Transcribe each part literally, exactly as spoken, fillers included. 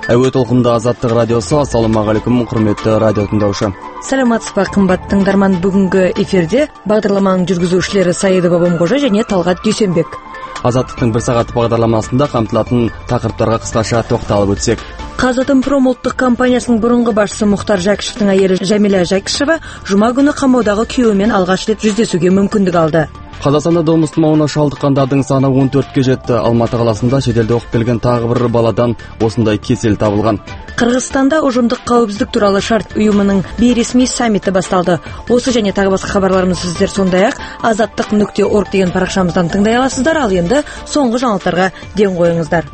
Әуе толқында Азаттық радиосы. Ассалаумағалейкум, құрметті радио тыңдаушы. Саламатсыз ба, қымбатты тыңдарман. Бүгінгі эфирде бағдарламаның жүргізушілері Саидова Бомғожа және Талғат Дүйсенбек. Азаттықтың бір сағат бағдарламасында қамтылатын тақырыптарға қысқаша тоқталып өтсек. Қазатомпром ұлттық компаниясының бұрынғы басшысы Мұхтар Жәкішевтің әйелі Жәмила Жәкішева жұма күні қамаудағы күйеуімен алғаш рет жүздесуге мүмкіндік алды. Қазақстанда домыс тұмауына шалдыққандардың саны он төртке жетті. Алматы қаласында шетелде оқып келген тағы бір баладан осындай кесел табылған. Қырғызстанда ұжымдық қауіпсіздік туралы шарт ұйымының бейресми саммиті басталды. Осы және тағы басқа хабарларымыз сіздер сондай-ақ азаттық нүкте орг деген парақшамыздан тыңдай аласыздар. Ал енді соңғы жаңалықтарға ден қойыңыздар.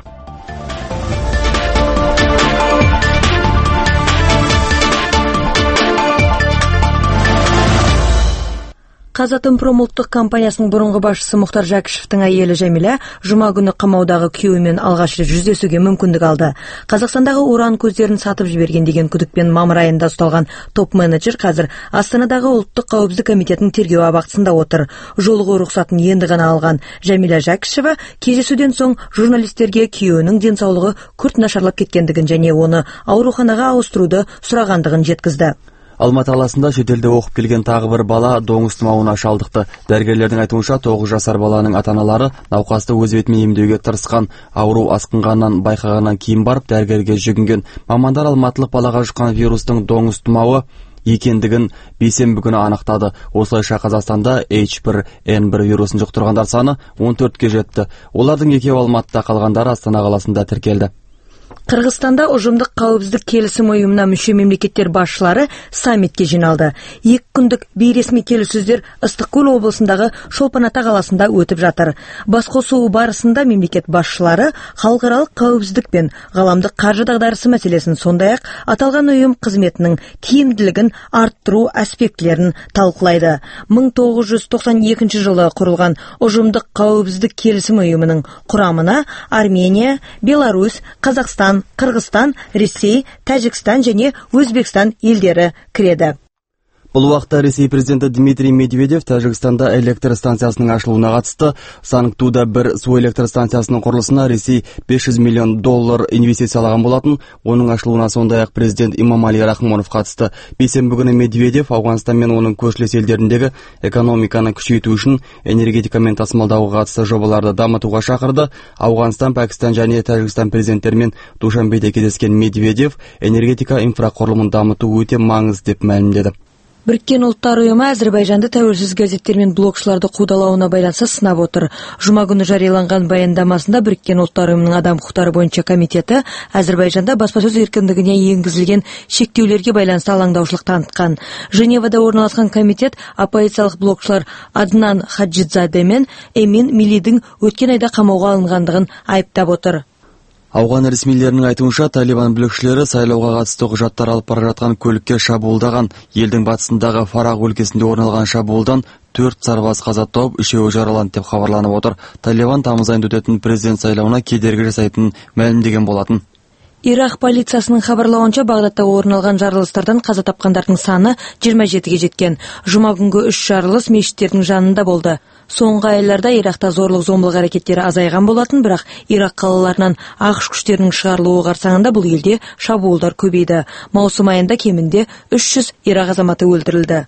Қазатомпром ұлттық компаниясының бұрынғы басшысы Мұхтар Жәкішевтің әйелі Жәмила жұма күні қамаудағы күйеуімен алғаш рет жүздесуге мүмкіндік алды. Қазақстандағы уран көздерін сатып жіберген деген күдікпен мамыр айында ұсталған топ-менеджер қазір Астанадағы ұлттық қауіпсіздік комитетінің тергеу абақтысында отыр. Жолығу рұқсатын енді ғана алған Жәмила Жәкішева кездесуден соң журналистерге күйеуінің денсаулығы күрт нашарлап кеткендігін және оны ауруханаға ауыстыруды сұрағандығын жеткізді. Алматы қаласында шетелде оқып келген тағы бір бала доңыз тұмауына шалдықты. Дәрігерлердің айтуынша тоғыз жасар баланың ата-аналары науқасты өз бетімен емдеуге тырысқан. Ауру асқынғаннан байқағаннан кейін барып дәрігерге жүгінген. Мамандар алматылық балаға жұққан вирустың доңыз тұмауы екендігін бейсенбі күні анықтады. Осылайша Қазақстанда эйч бір эн бір вирусын жұқтырғандар саны он төртке жетті. Олардың екеуі Алматыда, қалғандары Астана қаласында тіркелді. Қырғызстанда ұжымдық қауіпсіздік келісім ұйымына мүше мемлекеттер басшылары саммитке жиналды. Екі күндік бейресми келіссөздер Ыстықкөл облысындағы Шолпан-Ата қаласында өтіп жатыр. Басқосу барысында мемлекет басшылары халықаралық қауіпсіздік пен ғаламдық қаржы дағдарысы мәселесін, сондай-ақ аталған ұйым қызметінің тиімділігін арттыру аспектілерін талқылайды. мың тоғыз жүз тоқсан екінші жылы құрылған ұжымдық қауіпсіздік келісім ұйымының құрамына Армения, Беларусь, Қазақстан, Қырғызстан, Ресей, Тәжікстан және Өзбекстан елдері кіреді. Бұл уақытта Ресей президенті Дмитрий Медведев Тәжікстанда электр станциясының ашылуына қатысты. Санктуда бір су электр станциясының құрылысына Ресей бес жүз миллион доллар инвестициялаған болатын. Оның ашылуына сондай-ақ президент Имамали Рахмонов қатысты. Бейсенбі күні Медведев Ауғанстан мен оның көршілес елдеріндегі экономиканы күшейту үшін энергетика мен тасымалдауға қатысты жобаларды дамытуға шақырды. Ауғанстан, Пәкістан және Тәжікстан президенттерімен Душанбеде кездескен Медведев энергетика инфрақұрылымын дамыту өте маңызды деп мәлімдеді. Біріккен ұлттар ұйымы Әзірбайжанды тәуелсіз газеттер мен блогшыларды қудалауына байланысты сынап отыр. Жұма күні жарияланған баяндамасында Біріккен ұлттар ұйымының адам құқықтары бойынша комитеті Әзірбайжанда баспасөз еркіндігіне енгізілген шектеулерге байланысты алаңдаушылық танытқан. Женевада орналасқан комитет оппозициялық блогшылар Аднан Хаджидзаде мен Эмин Милидің өткен айда қамауға алынғандығын айыптап отыр. Ауған ресмилерінің айтуынша Талибан бүлікшілері сайлауға қатысты құжаттар алып бара жатқан көлікке шабуылдаған. Елдің батысындағы Фараг өлкесінде орналған шабуылдан төрт сарбаз қаза тауып, үшеуі жараланды деп хабарланып отыр. Талибан тамыз айында өтетін президент сайлауына кедергі жасайтынын мәлімдеген болатын. Ирак полициясының хабарлауынша Бағдатта орын алған жарылыстардан қаза тапқандардың саны жиырма жетіге жеткен. Жұма күнгі үш жарылыс мешіттердің жанында болды. Соңғы айларда Иракта зорлық-зомбылық әрекеттері азайған болатын, бірақ Ирак қалаларынан ақш күштерінің шығарылуы қарсаңында бұл елде шабуылдар көбейді. Маусым айында кемінде үш жүз Ирак азаматы өлтірілді.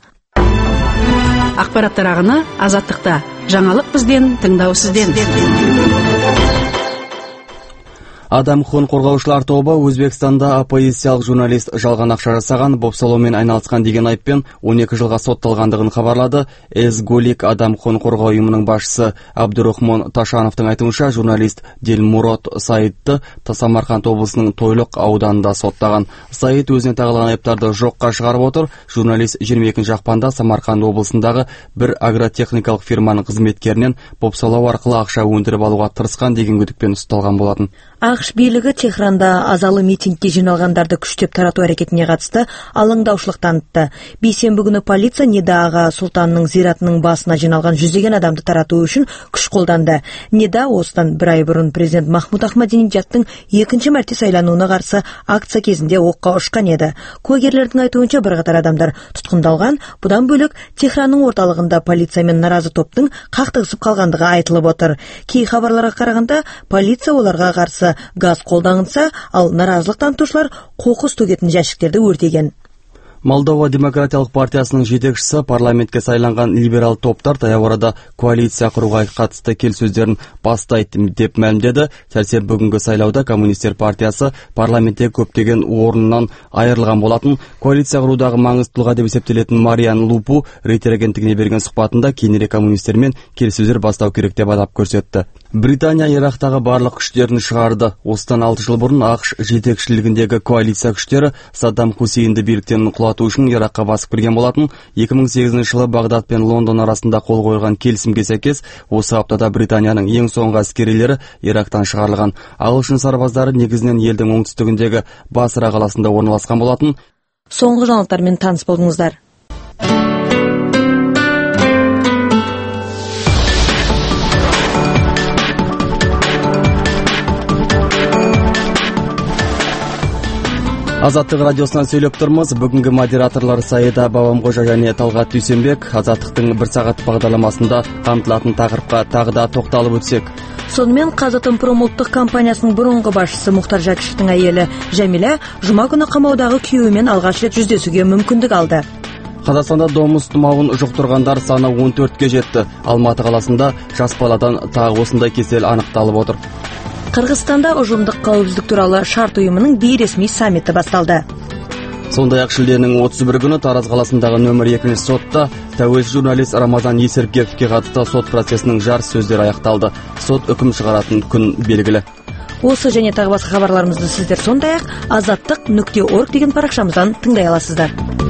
Ақпараттар ағыны Азаттықта. Жаңалық бізден, тыңдау сізден. Адам құқығын қорғаушылар тобы Өзбекстанда оппозициялық журналист жалған ақша жасаған, бопсалаумен айналысқан деген айыппен он екі жылға сотталғандығын хабарлады. Эзголик адам құқығын қорғау ұйымының басшысы Абдурахмон Ташановтың айтуынша, журналист Дилмурод Саидты Самарқанд облысының Тойлық ауданында соттаған. Саид өзіне тағылған айыптарды жоққа шығарып отыр. Журналист жиырма екінші ақпанда Самарқанд облысындағы бір агротехникалық фирманың қызметкерінен бопсалау арқылы ақша өндіріп алуға тырысқан деген күдікпен ұсталған болатын. ақш билігі Техранда азалы митингке жиналғандарды күштеп тарату әрекетіне қатысты алаңдаушылық танытты. Бейсенбі күні полиция Неда аға сұлтанның зиратының басына жиналған жүздеген адамды тарату үшін күш қолданды. Неда осыдан бір ай бұрын президент Махмуд Ахмадинеджадтың екінші мәрте сайлануына қарсы акция кезінде оққа ұшқан еді. Куәгерлердің айтуынша бірқатар адамдар тұтқындалған. Бұдан бөлек Техранның орталығында полициямен наразы топтың қақтығысып қалғандығы айтылып отыр. Кей хабарларға қарағанда полиция оларға қарсы газ қолданылса, ал наразылық танытушылар қоқыс төгетін жәшіктерді өртеген. Молдова демократиялық партиясының жетекшісі парламентке сайланған либерал топтар таяу арада коалиция құруға қатысты келіссөздерін бастайды деп мәлімдеді. Сәрсенбі бүгінгі сайлауда коммунистер партиясы парламентте көптеген орнынан айырылған болатын. Коалиция құрудағы маңызды тұлға деп есептелетін Мариан Лупу Рейтер агенттігіне берген сұхбатында кейінірек коммунистермен келіссөздер бастау керек деп атап көрсетті. Британия Ирактағы барлық күштерін шығарды. Осыдан алты жыл бұрын ақш жетекшілігіндегі коалиция күштері Саддам Хусейнді биліктен құлату үшін Иракқа басып кірген болатын. екі мың сегізінші жылы Багдад пен Лондон арасында қол қойылған келісімге сәйкес, осы аптада Британияның ең соңғы әскерилері Ирактан шығарылған. Ағылшын сарбаздары негізінен елдің оңтүстігіндегі Басра қаласында орналасқан болатын. Соңғы жаңалықтармен таныс болдыңыздар. Азаттық радиосынан сөйлеп тұрмыз. Бүгінгі модераторлар Саида Бабамқожа және Талғат Дүйсенбек. Азаттықтың бір сағат бағдарламасында қамтылатын тақырыпқа тағы да тоқталып өтсек. Сонымен Қазатомпром ұлттық компаниясының бұрынғы басшысы Мұхтар Жәкішевтің әйелі Жәмила жұма күні қамаудағы күйеуімен алғаш рет жүздесуге мүмкіндік алды. Қазақстанда домыс тұмауын жұқтырғандар саны он төртке жетті. Алматы қаласында жас баладан тағы осындай кесел анықталып отыр. Қырғызстанда ұжымдық қауіпсіздік туралы шарт ұйымының бейресми саммиті басталды. Сондай-ақ шілденің отыз бірі күні Тараз қаласындағы нөмір екінші сотта тәуелсіз журналист Рамазан Есіркеевке қатысты сот процесінің жарыс сөздері аяқталды. Сот үкім шығаратын күн белгілі. Осы және тағы басқа хабарларымызды сіздер сондай-ақ азаттық нүкте орг деген парақшамыздан тыңдай аласыздар.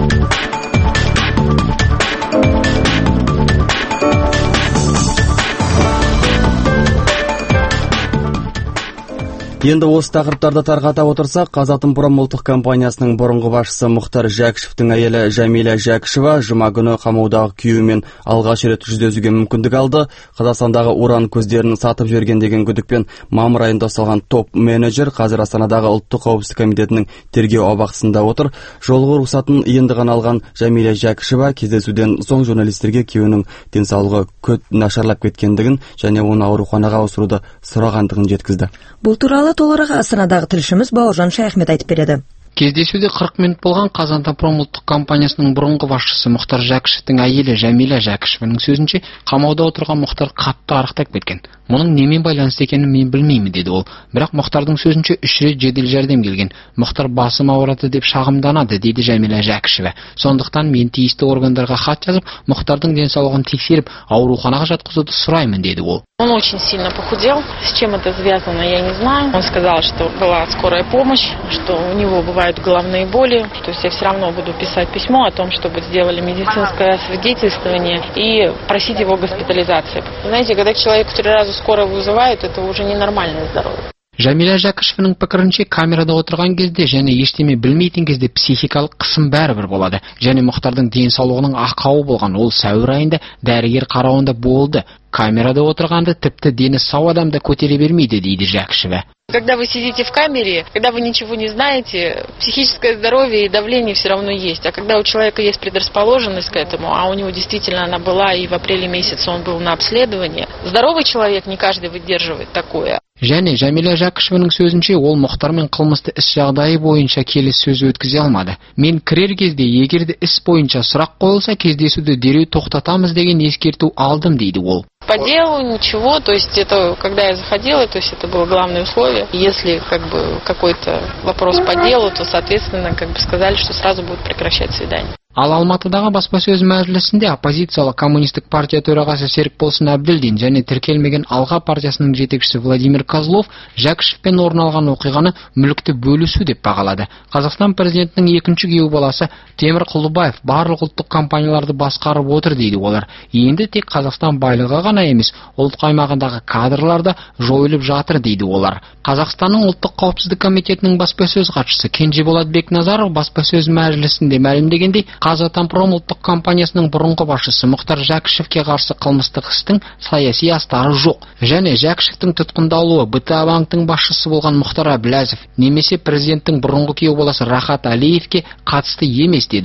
Енді осы тақырыптарды тарқата отырсақ, Қазатомпром ұлттық компаниясының бұрынғы басшысы Мұхтар Жәкішевтің әйелі Жәмила Жәкішева жұма күні қамаудағы күйеуімен алғаш рет жүздесуге мүмкіндік алды. Қазақстандағы уран көздерін сатып жіберген деген күдікпен мамыр айында ұсталған топ менеджер қазір Астанадағы ұлттық қауіпсіздік комитетінің тергеу абақтысында отыр. Жолғы рұқсатын енді ғана алған Жәмила Жәкішева кездесуден соң журналистерге күйеуінің денсаулығы күрт нашарлап кеткендігін және оны ауруханаға ауыстыруды сұрағандығын жеткізді. Бұл туралы толығырақ Астанадағы тілшіміз Бауыржан Шаяхмет айтып береді. Кездесуде қырық минут болған Қазатомпром ұлттық компаниясының бұрынғы басшысы Мұхтар Жәкішевтің әйелі Жәмила Жәкішеваның сөзінше, қамауда отырған Мұхтар қатты арықтап кеткен. Мұның немен байланысты екенін мен білмеймін деді ол. Бірақ Мұхтардың сөзінше үш рет жедел жәрдем келген. Мұхтар басым ауырады деп шағымданады дейді Жәмила Жәкішева. Сондықтан мен тиісті органдарға хат жазып, Мұхтардың денсаулығын тексеріп, ауруханаға жатқызуды сұраймын деді ол. Он очень сильно похудел. С чем это связано, я не знаю. Он сказал, что была скорая помощь, что у него бывают головные боли. То есть я все равно буду писать письмо о том, чтобы сделали медицинское освидетельствование и просить его госпитализации. Знаете, когда человек три раза скоро вызывают, это уже ненормальное здоровье. Жәмила Жәкішеваның пікірінше, камерада отырған кезде және ештеме білмейтін кезде психикалық қысым бәрібір болады. Және Мұхтардың денсаулығының ақауы болған. Ол сәуір айында дәрігер қарауында болды. Камерада отырғанда тіпті дені сау адамда көтере бермейді дейді Жәкішева. Когда вы сидите в камере, когда вы ничего не знаете, психическое здоровье и давление все равно есть. А когда у человека есть предрасположенность к этому, а у него действительно она была, и в апреле месяце он был на обследовании, здоровый человек не каждый выдерживает такое. Және Жәмила Жәкішеваның сөзінше, ол Мұхтармен қылмысты іс жағдайы бойынша келіссөз өткізе алмады. Мен кірер кезде, егерде іс бойынша сұрақ қойылса, кездесуді дереу тоқтатамыз деген ескерту алдым дейді ол. По делу ничего, то есть это, когда я заходила, то есть это было главное условие. Если как бы какой-то вопрос по делу, то, соответственно, как бы сказали, что сразу будут прекращать свидание. Ал Алматыдағы баспасөз мәжілісінде оппозициялық коммунистік партия төрағасы Серікболсын Әбділдин және тіркелмеген Алға партиясының жетекшісі Владимир Козлов Жәкішевпен орын алған оқиғаны мүлікті бөлісу деп бағалады. Қазақстан президентінің екінші күйеу баласы Темір Құлыбаев барлық ұлттық компанияларды басқарып отыр дейді олар. Енді тек Қазақстан байлығы ғана емес, ұлт аймағындағы кадрлар да жойылып жатыр дейді олар. Қазақстанның ұлттық қауіпсіздік комитетінің баспасөз хатшысы Кенжеболат Бекназаров баспасөз мәжілісінде мәлімдегендей, Қазатомпром ұлттық компаниясының бұрынғы басшысы Мұхтар Жәкішевке қарсы қылмыстық істің саяси астары жоқ. Және Жәкішевтің тұтқындалуы бэ тэ а банктың басшысы болған Мұхтар Әбіләзов немесе президенттің бұрынғы күйеу баласы Рахат Алиевке қатысты емес деді ол.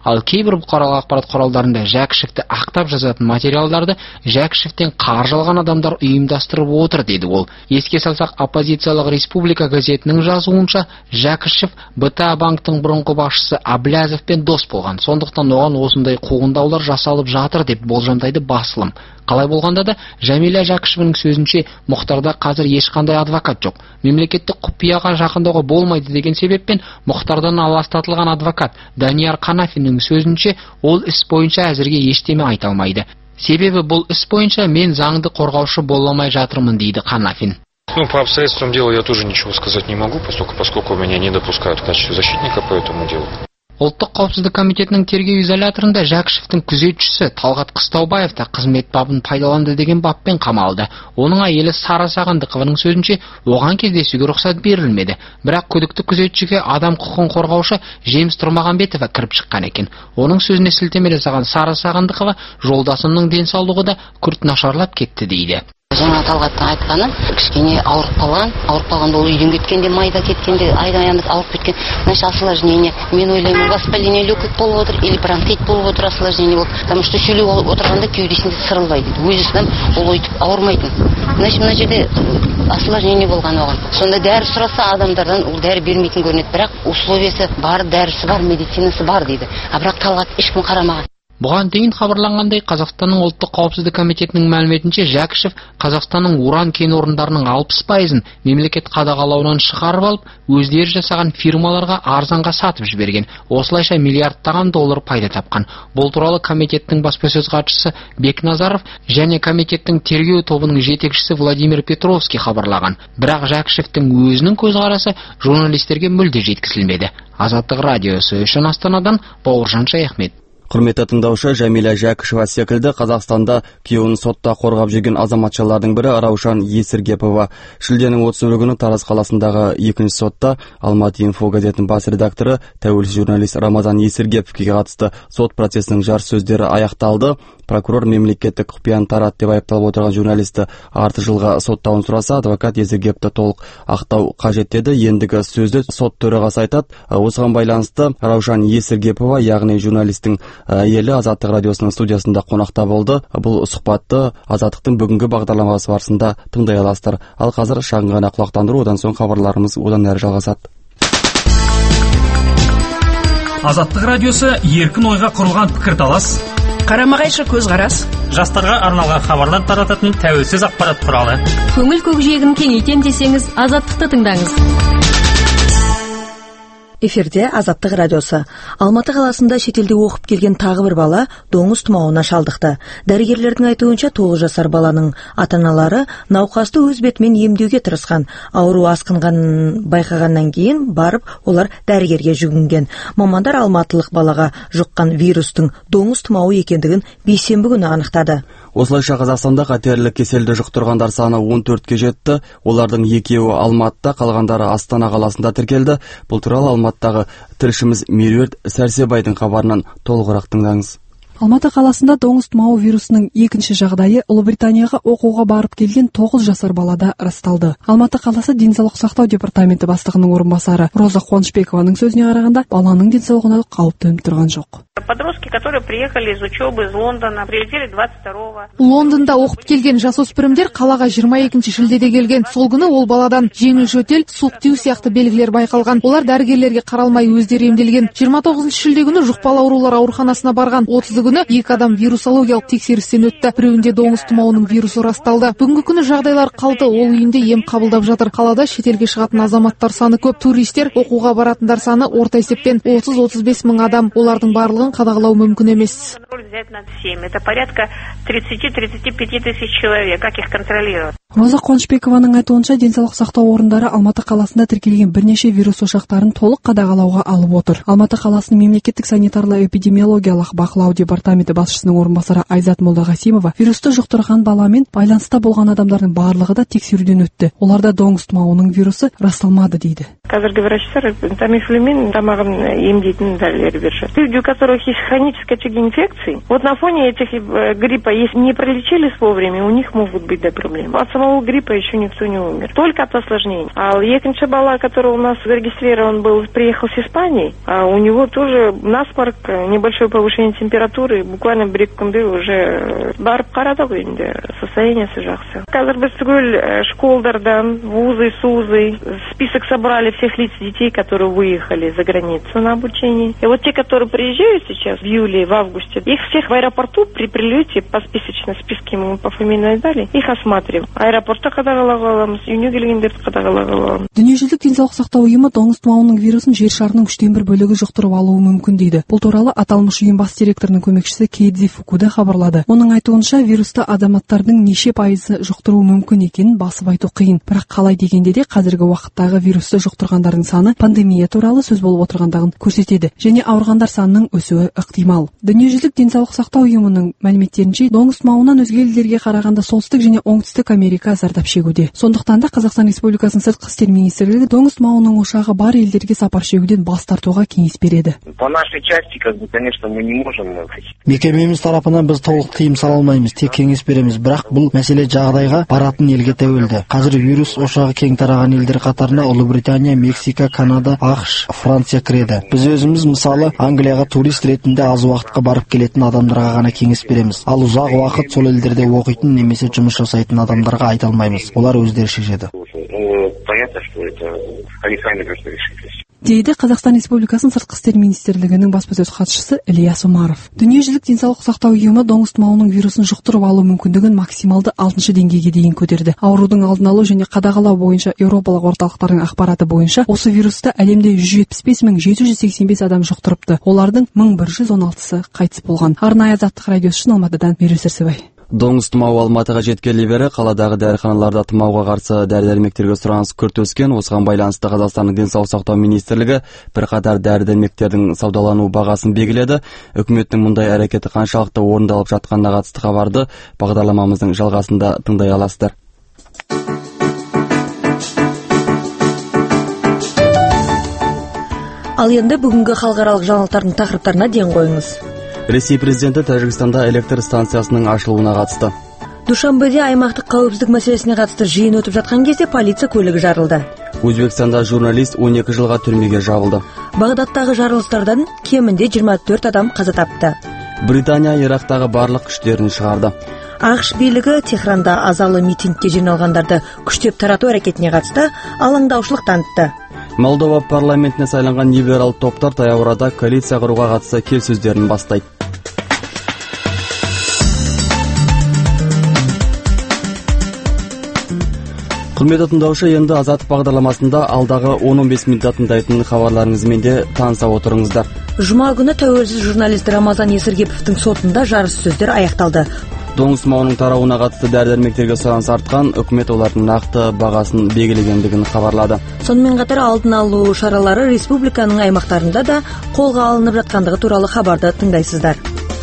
Ал кейбір бұқаралық ақпарат құралдарында Жәкішевті ақтап жазатын материалдарды Жәкішевтен қаржы алған адамдар ұйымдастырып отыр дейді ол. Еске салсақ, оппозициялық Республика газетінің жазуынша Жәкішев бэ тэ а банктың бұрынғы басшысы Аблязовпен дос болған. Сондықтан оған осындай қуғындаулар жасалып жатыр деп болжамдайды басылым. Қалай болғанда да, Жәмила Жәкішевінің сөзінше Мұхтарда қазір ешқандай адвокат жоқ. Мемлекеттік құпияға жақындауға болмайды деген себеппен Мұхтардан аластатылған адвокат Данияр Қанафиннің сөзінше ол іс бойынша әзірге ештеме айта алмайды. Себебі бұл іс бойынша мен заңды қорғаушы бола алмай жатырмын дейді Қанафин. Ну, по обстоятельствам дела я тоже ничего сказать не могу, поскольку, поскольку меня не допускают в качестве защитника по этому делу. Ұлттық қауіпсіздік комитетінің тергеу изоляторында Жәкішевтің күзетшісі Талғат Қыстаубаев та қызмет бабын пайдаланды деген баппен қамалды. Оның әйелі Сара Сағындықованың сөзінше, оған кездесуге рұқсат берілмеді. Бірақ күдікті күзетшіге адам құқығын қорғаушы Жеміс Тұрмағанбетова кіріп шыққан екен. Оның сөзіне сілтеме жасаған Сара Сағындықова жолдасының денсаулығы да күрт нашарлап кетті дейді. Жаңа Талғаттың айтқаны, кішкене ауырып қалған, ауырып қалғанда ол үйден кеткенде, майда кеткенде, айдан аянып ауырып кеткен. Значит, осложнение. Мен ойлаймын, воспаление легких болып отыр, или бронхит болып отыр, осложнение болып. Потому что сөйлеп отырғанда кеудесінде сырылбайды. Өзінен ол өйтіп ауырмайтын. Значит, мына жерде осложнение болған оған. Сонда дәрі сұраса адамдардан ол дәрі бермейтін көрінеді. Бірақ условиясы бар, дәрісі бар, медицинасы бар дейді. А бірақ Талғат ешкім қарамаған. Бұған дейін хабарланғандай, Қазақстанның ұлттық қауіпсіздік комитетінің мәліметінше Жәкішев Қазақстанның уран кен орындарының алпыс пайызын мемлекет қадағалауынан шығарып алып, өздері жасаған фирмаларға арзанға сатып жіберген. Осылайша миллиардтаған доллар пайда тапқан. Бұл туралы комитеттің баспасөз хатшысы Бекназаров және комитеттің тергеу тобының жетекшісі Владимир Петровский хабарлаған. Бірақ Жәкішевтің өзінің көзқарасы журналистерге мүлде жеткізілмеді. Азаттық радиосы үшін Астанадан Бауыржан Шаяхмет. Құрметті тыңдаушы, Жәмила Жәкішева секілді Қазақстанда күйеуін сотта қорғап жүрген азаматшалардың бірі Раушан Есіргепова. Шілденің отызыншы күні Тараз қаласындағы екінші сотта Алматы инфо газетінің бас редакторы тәуелсіз журналист Рамазан Есіргеповке қатысты сот процесінің жар сөздері аяқталды. Прокурор мемлекеттік құпияны тарат деп айыпталып отырған журналисті арты жылға соттауын сұраса, адвокат Есіргеповті толық ақтау қажет деді. Ендігі сөзді сот төрағасы айтады. Осыған байланысты Раушан Есіргепова, яғни журналистің әйелі, Азаттық радиосының студиясында қонақта болды. Бұл сұхбатты Азаттықтың бүгінгі бағдарламасы барысында тыңдай аласыздар. Ал қазір шағын ғана құлақтандыру, одан соң хабарларымыз одан әрі жалғасады. Азаттық радиосы еркін ойға құрылған пікірталас, қарама-қайшы көзқарас, жастарға арналған хабарлар тарататын тәуелсіз ақпарат құралы. Көңіл көкжиегін кеңейтем десеңіз, Азаттықты тыңдаңыз. Эфирде Азаттық радиосы. Алматы қаласында шетелде оқып келген тағы бір бала доңыз тұмауына шалдықты. Дәрігерлердің айтуынша тоғыз жасар баланың ата-аналары науқасты өз бетімен емдеуге тырысқан. Ауру асқынғанын байқағаннан кейін барып олар дәрігерге жүгінген. Мамандар алматылық балаға жұққан вирустың доңыз тұмауы екендігін бейсенбі күні анықтады. Осылайша Қазақстанда қатерлі кеселді жұқтырғандар саны он төртке жетті. Олардың екеуі Алматыда, қалғандары Астана қаласында тіркелді. Бұл туралы Алматыдағы тілшіміз Меруерт Сәрсебайдың хабарынан толығырақ тыңдаңыз. Алматы қаласында доңыз тұмауы вирусының екінші жағдайы Ұлыбританияға оқуға барып келген тоғыз жасар балада расталды. Алматы қаласы денсаулық сақтау департаменті бастығының орынбасары Роза Қуанышбекованың сөзіне қарағанда, баланың денсаулығына қауіп төніп тұрған жоқ. Подростки, которые приехали из учебы из Лондона, прилетели двадцать второго. Лондонда оқып келген жасөспірімдер қалаға жиырма екінші шілдеде келген. Сол күні ол баладан жеңіл жөтел, суық тию сияқты белгілер байқалған. Олар дәрігерлерге қаралмай өздері емделген. жиырма тоғызыншы шілде күні жұқпалы аурулар ауруханасына барған. отызы күні екі адам вирусологиялық тексерістен өтті. Біреуінде доңыз тұмауының вирусы расталды. Бүгінгі күні жағдайлар қалды. Ол үйінде ем қабылдап жатыр. Қалада шетелге шығатын азаматтар саны көп. Туристер, оқуға баратындар саны орта есеппен отыз отыз бес мың адам. Олардың барлығын қадағалау мүмкін емес. Это порядка тридцать-тридцать пять тысяч человек. Как их контролировать? Роза Қуанышбекованың айтуынша, денсаулық сақтау орындары Алматы қаласында тіркелген бірнеше вирус ошақтарын толық қадағалауға алып отыр. Алматы қаласының мемлекеттік санитарлы-эпидемиологиялық бақылау департаменті басшысының орынбасары Айзат Молдағасимова вирусты жұқтырған баламен байланыста болған адамдардың барлығы да тексеруден өтті. Оларда доңыз тұмауының вирусы расталмады дейді. Қазіргі врачтар тамифлюмин тамағын емдейтін дәрілер береді. Люди, у которых есть хронические очаги инфекции, вот на фоне этих гриппа, если не пролечились вовремя, у них могут быть да проблемы. самого гриппа еще никто не умер. Только от осложнений. А екінші бала, который у нас зарегистрирован был, приехал с Испании, а у него тоже насморк, небольшое повышение температуры, буквально бір екі күнде уже барып қарадық енді состояниесі жақсы. Қазір біз түгел школдардан, вузы, сузы, список собрали всех лиц детей, которые выехали за границу на обучение. И вот те, которые приезжают сейчас в июле, в августе, их всех в аэропорту при прилете по списочной списке мы по фамилии дали, их осматриваем. Аэропортта қадағалап аламыз, үйіне келгендерді қадағалап аламыз. Дүниежүзілік денсаулық сақтау ұйымы доңыз тұмауының вирусын жер шарының үштен бір бөлігі жұқтырып алуы мүмкін дейді. Бұл туралы аталмыш ұйым бас директорының көмекшісі Кейдзи Фукуда хабарлады. Оның айтуынша вирусты азаматтардың неше пайызы жұқтыруы мүмкін екенін басып айту қиын. Бірақ қалай дегенде де қазіргі уақыттағы вирусты жұқтырғандардың саны пандемия туралы сөз болып отырғандығын көрсетеді және ауырғандар санының өсуі ықтимал. Дүниежүзілік денсаулық сақтау ұйымының мәліметтерінше доңыз тұмауынан өзге елдерге қарағанда солтүстік және оңтүстік Америка зардап шегуде. Сондықтан да Қазақстан Республикасының сыртқы істер министрлігі доңыз тұмауының ошағы бар елдерге сапар шегуден бас тартуға кеңес береді. По нашей части, как бы, конечно, мы не можем. Мекемеміз тарапынан біз толық тыйым сала алмаймыз, тек кеңес береміз. Бірақ бұл мәселе жағдайға баратын елге тәуелді. Қазір вирус ошағы кең тараған елдер қатарына Ұлыбритания, Мексика, Канада, ақш, Франция кіреді. Біз өзіміз мысалы Англияға турист ретінде аз уақытқа барып келетін адамдарға ғана кеңес береміз. Ал ұзақ уақыт сол елдерде оқитын немесе жұмыс жасайтын адамдарға айта алмаймыз. Олар өздері шешеді. Понятно, что это они сами должны решить. Дейді Қазақстан Республикасының сыртқы істер министрлігінің баспасөз хатшысы Ильяс Умаров. Дүниежүзілік денсаулық сақтау ұйымы доңыз тұмауының вирусын жұқтырып алу мүмкіндігін максималды алтыншы деңгейге дейін көтерді. Аурудың алдын алу және қадағалау бойынша еуропалық орталықтардың ақпараты бойынша осы вирусты әлемде жүз жетпіс бес мың жеті жүз сексен бес адам жұқтырыпты. Олардың мың бір жүз он алтысы қайтыс болған. Арнайы Азаттық радиосы үшін Алматыдан Меруерт Сәрсебай. Доңыз тұмауы Алматыға жеткелі бері қаладағы дәріханаларда тұмауға қарсы дәрі-дәрмектерге сұраныс күрт өскен. Осыған байланысты Қазақстанның денсаулық сақтау министрлігі бірқатар дәрі-дәрмектердің саудалану бағасын белгіледі. Үкіметтің мұндай әрекеті қаншалықты орындалып жатқанына қатысты хабарды бағдарламамыздың жалғасында тыңдай аласыздар. Ал енді бүгінгі халықаралық жаңалықтардың тақырыптарына ден қойыңыз. Ресей президенті Тәжікстанда электр станциясының ашылуына қатысты. Душанбеде аймақтық қауіпсіздік мәселесіне қатысты жиын өтіп жатқан кезде полиция көлігі жарылды. Өзбекстанда журналист он екі жылға түрмеге жабылды. Бағдаттағы жарылыстардан кемінде жиырма төрт адам қаза тапты. Британия Ирактағы барлық күштерін шығарды. ақш билігі Техранда азалы митингке жиналғандарды күштеп тарату әрекетіне қатысты алаңдаушылық танытты. Молдова парламентіне сайланған либерал топтар таяу арада коалиция құруға қатысты келіссөздерін бастайды. Құрметті тыңдаушы, енді Азаттық бағдарламасында алдағы он он бес минутта тыңдайтын хабарларыңызмен де таныса отырыңыздар. Жұма күні тәуелсіз журналист Рамазан Есіргеповтың сотында жарыс сөздер аяқталды. Доңыз тұмауының тарауына қатысты дәрі-дәрмектерге сұраныс артқан, үкімет олардың нақты бағасын белгілегендігін хабарлады. Сонымен қатар алдын алу шаралары республиканың аймақтарында да қолға алынып жатқандығы туралы хабарды тыңдайсыздар.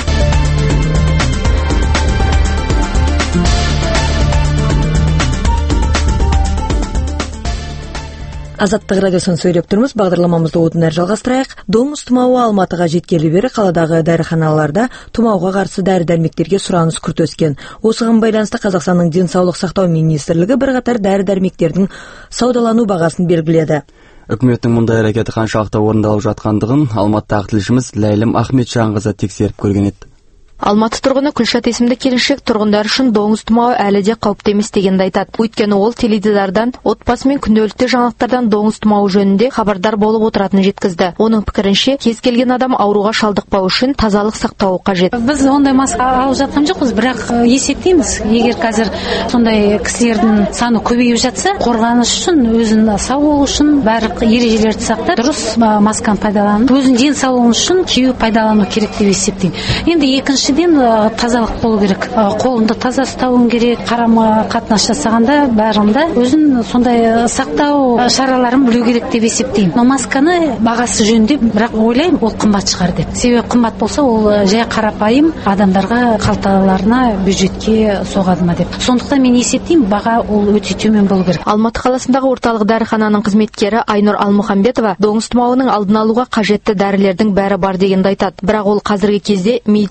Азаттық радиосын сөйлеп тұрмыз, бағдарламамызды одан әрі жалғастырайық. Доңыз тұмауы Алматыға жеткелі бері қаладағы дәріханаларда тұмауға қарсы дәрі-дәрмектерге сұраныс күрт өскен. Осыған байланысты Қазақстанның денсаулық сақтау министрлігі бірқатар дәрі-дәрмектердің саудалану бағасын белгіледі. Үкіметтің мұндай әрекеті қаншалықты орындалып жатқандығын Алматыдағы тілшіміз Ләйлім Ахметжанқызы тексеріп көрген еді. Алматы тұрғыны Күлшат есімді келіншек тұрғындар үшін доңыз тұмауы әлі де қауіпті емес дегенді айтады. Өйткені ол теледидардан, отбасы мен күнделікті жаңалықтардан доңыз тұмауы жөнінде хабардар болып отыратынын жеткізді. Оның пікірінше, кез келген адам ауруға шалдықпау үшін тазалық сақтауы қажет. Біз ондай маска алып жатқан жоқпыз, бірақ есептейміз, егер қазір сондай кісілердің саны көбейіп жатса, қорғаныс үшін, өзін сау болу үшін барлық ережелерді сақтап, дұрыс масканы пайдаланып, өзін денсаулығы үшін кию пайдалану керек деп есептеймін. Енді екінші тазалық болу керек. Қолыңды таза ұстауың керек. Қарама қатынас жасағанда бәрінде өзін сондай сақтау шараларын білу керек деп есептеймін. Но масканы бағасы жөнінде, бірақ ойлаймын, ол қымбат шығар деп. Себебі қымбат болса, ол жай қарапайым адамдарға қалталарына, бюджетке соғады ма деп. Сондықтан мен есептеймін, баға ол өте төмен болу керек. Алматы қаласындағы орталық дәріхананың қызметкері Айнұр Алмұхамбетова доңыз тұмауының алдын алуға қажетті дәрілердің бәрі бар дегенді айтады. Бірақ ол қазіргі кезде медициналық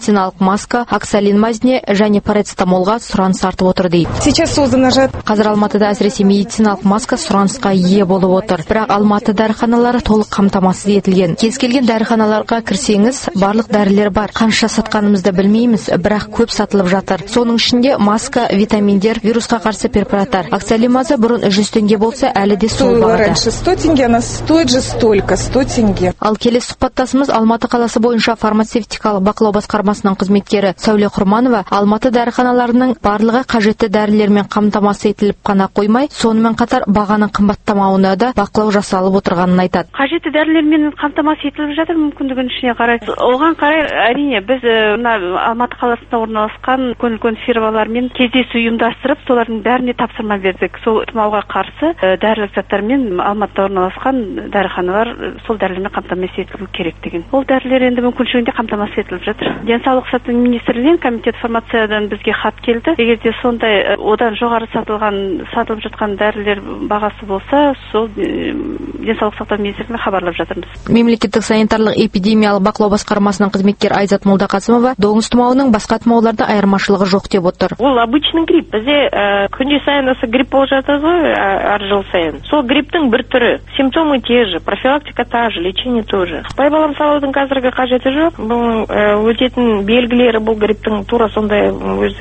маска, оксалинмазіне және парацетамолға сұраныс артып отыр дейді. Сейчас создана жат. Қазір Алматыда әсіресе медициналық маска сұранысқа ие болып отыр. Бірақ Алматы дәріханалары толық қамтамасыз етілген. Кез келген дәріханаларға кірсеңіз, барлық дәрілер бар. Қанша сатқанымызды білмейміз, бірақ көп сатылып жатыр. Соның ішінде маска, витаминдер, вирусқа қарсы препараттар. Оксалинмазы бұрын жүз теңге болса, әлі де сол бағада. Раньше сто тенге, она стоит же столько, сто тенге. Ал келесі сұхбаттасымыз Алматы қаласы бойынша фармацевтикалық бақылау басқармасының қызметкері Сәуле Құрманова Алматы дәріханаларының барлығы қажетті дәрілермен қамтамасыз етіліп қана қоймай, сонымен қатар бағаның қымбаттамауына да бақылау жасалып отырғанын айтады. Қажетті дәрілермен қамтамасыз етіліп жатыр, мүмкіндігінің ішіне қарай. Оған қарай әрине біз мына Алматы қаласында орналасқан көнілген фирмалармен кездесу ұйымдастырып, солардың бәріне тапсырма бердік. Сол тұмауға қарсы дәрілік заттармен Алматыда орналасқан дәріханалар сол дәрілермен қамтамасыз етілу керек деген. Ол дәрілер енді мүмкіншілігінде қамтамасыз етіліп жатыр. Денсаулық сақтау министрлігінен комитет фармациядан бізге хат келді. Егер де сондай одан жоғары сатылған сатылып жатқан дәрілер бағасы болса, сол денсаулық сақтау министрлігіне хабарлап жатырмыз. Мемлекеттік санитарлық эпидемиялық бақылау басқармасының қызметкері Айзат Молдақасымова доңыз тұмауының басқа тұмауларда айырмашылығы жоқ деп отыр. Ол обычный грипп. Бізде күнде сайын осы грипп болып жатады ғой, әр жыл сайын. Сол грипптің бір түрі. Симптомы те же, профилактика та же, лечение тоже. Байбалам салудың қазіргі қажеті жоқ. Бұл өтетін белгілері бұл грипптің тура сондай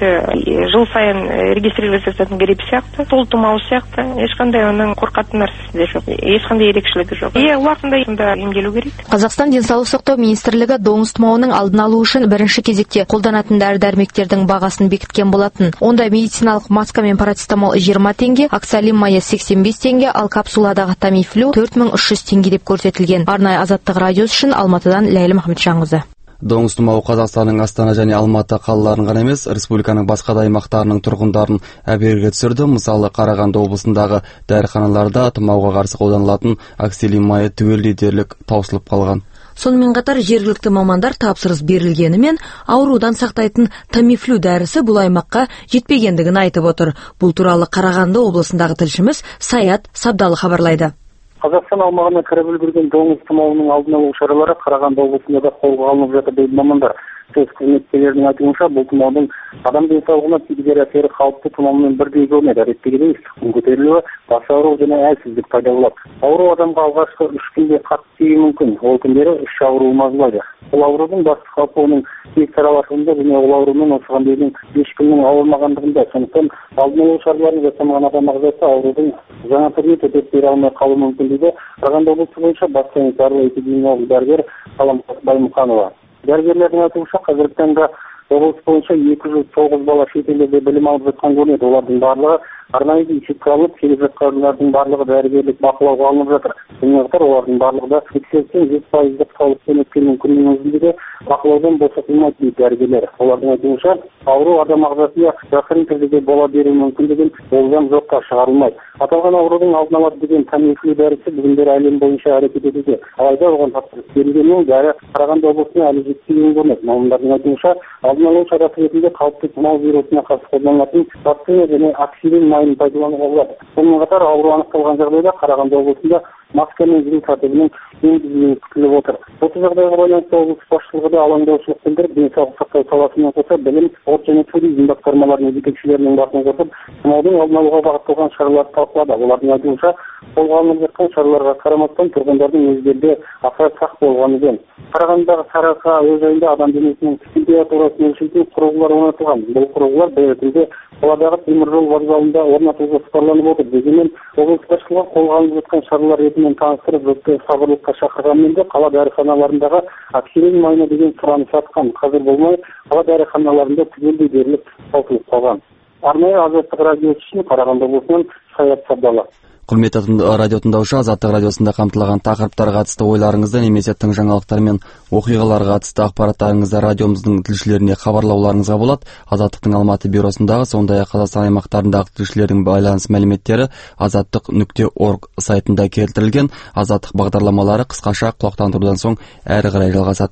өзі жыл сайын регистрироваться ететін грипп сияқты, сол тұмау сияқты. Ешқандай оның қорқатын нәрсесі де жоқ. Ешқандай ерекшелігі жоқ. Е, уақытында сонда емделу керек. Қазақстан денсаулық сақтау министрлігі доңыз тұмауының алдын алу үшін бірінші кезекте қолданатын дәрі-дәрмектердің бағасын бекіткен болатын. Онда медициналық маска мен парацетамол жиырма теңге, оксалин сексен бес теңге, ал капсуладағы Тамифлю төрт мың үш жүз теңге деп көрсетілген. Арнайы Азаттық радиосы үшін Алматыдан Ләйлі Махметжанқызы. Доңыз тұмауы Қазақстанның Астана және Алматы қалаларын ғана емес, республиканың басқа да аймақтарының тұрғындарын әбігерге түсірді. Мысалы, Қарағанды облысындағы дәріханаларда тұмауға қарсы қолданылатын оксалин майы түгелдей дерлік таусылып қалған. Сонымен қатар жергілікті мамандар тапсырыс берілгенімен аурудан сақтайтын Тамифлю дәрісі бұл аймаққа жетпегендігін айтып отыр. Бұл туралы Қарағанды облысындағы тілшіміз Саят Сабдалы хабарлайды. Қазақстан аумағына кіріп үлгерген доңыз тұмауының алдын алу шаралары Қарағанды облысында да қолға алынып жатыр дейді мамандар. Сөз қызметкерлерінің айтуынша, бұл тұмаудың адам денсаулығына тигізер әсері қалыпты тұмаумен бірдей көрінеді. Әдеттегідей ыстықтың көтерілуі, бас ауыру және әлсіздік пайда болады. Ауру адамға алғашқы үш күнде қатты тиюі мүмкін. Ол күндері іш ауруы мазалайды. Бұл аурудың басты қаупі оның тез таралатынында және ол аурумен осыған дейін ешкімнің ауырмағандығында. Сондықтан алдын алу шараларын жасамаған адам ағзасы аурудың жаңа түріне төтеп бере алмай қалуы мүмкін дейді Қарағанды облысы бойынша бас санитарлық эпидемиолог дәрігер Саламқас Баймұханова. Дәрігерлердің айтуынша қазіргі таңда облыс бойынша екі жүз тоғыз бала шетелде білім алып жатқан көрінеді. Олардың барлығы арнайы есепке алынып, келіп жатқандардың барлығы дәрігерлік бақылауға алынып жатыр. Сонымен қатар олардың барлығы да тексерістен жүз пайыздық саулықпен өткеннің күннің өзінде де бақылаудан босатылмайды дейді дәрігерлер. Олардың айтуынша ауру адам ағзасында жасырын түрде бола беруі мүмкіндігін болжам жоққа шығарылмайды. Аталған аурудың алдын алады деген Тамифлю дәрісі бүгіндері әлем бойынша әрекет етуде. Алайда оған тапсырыс берілгенмен дәрі Қарағанды облысына әлі жетпеген көрінеді. Мамандардың айтуынша алдын алу шарасы ретінде қауіпті тұмау вирусына қарсы қолданылатын вакцина және оксалин майын пайдалануға болады. Сонымен қатар ауру анықталған жағдайда Қарағанды облысында маска мен жүру тәртібінің енгізілуі күтіліп отыр. Осы жағдайға байланысты облыс басшылығы да алаңдаушылық білдіріп, денсаулық сақтау саласымен қоса білім, спорт және туризм басқармаларының жетекшілерінің басын қосып, тұмаудың алдын алуға бағытталған шараларды талқылады. Олардың айтуынша, қолға алынып жатқан шараларға қарамастан тұрғындардың өздерінде аса сақ болғаны жөн. Қарағандыдағы Сарыарқа әуежайында адам денесінің температурасын өлшейтін құрылғылар орнатылған. Бұл құрылғылар бәйетінде қаладағы теміржол вокзалында орнатылуы жоспарланып отыр. Дегенмен облыс басшылығы қолға алынып жатқан шаралар ретімен таныстырып, жұртты сабырлыққа шақырғанмен де қала дәріханаларындағы оксалин майына деген сұраныс артқан. Қазір болмай қала дәріханаларында түгелдей дерлік таусылып қалған. Арнайы Азаттық радиосы үшін Қарағанды облысынан Саят Сабдалы. Құрметті радио тыңдаушы, Азаттық радиосында қамтылған тақырыптарға қатысты ойларыңызды немесе тың жаңалықтар мен оқиғаларға қатысты ақпараттарыңызды радиомыздың тілшілеріне хабарлауларыңызға болады. Азаттықтың Алматы бюросындағы, сондай-ақ Қазақстан аймақтарындағы тілшілердің байланыс мәліметтері азаттық нүкте орг сайтында келтірілген. Азаттық бағдарламалары қысқаша құлақтандырудан соң әрі қарай жалғасады.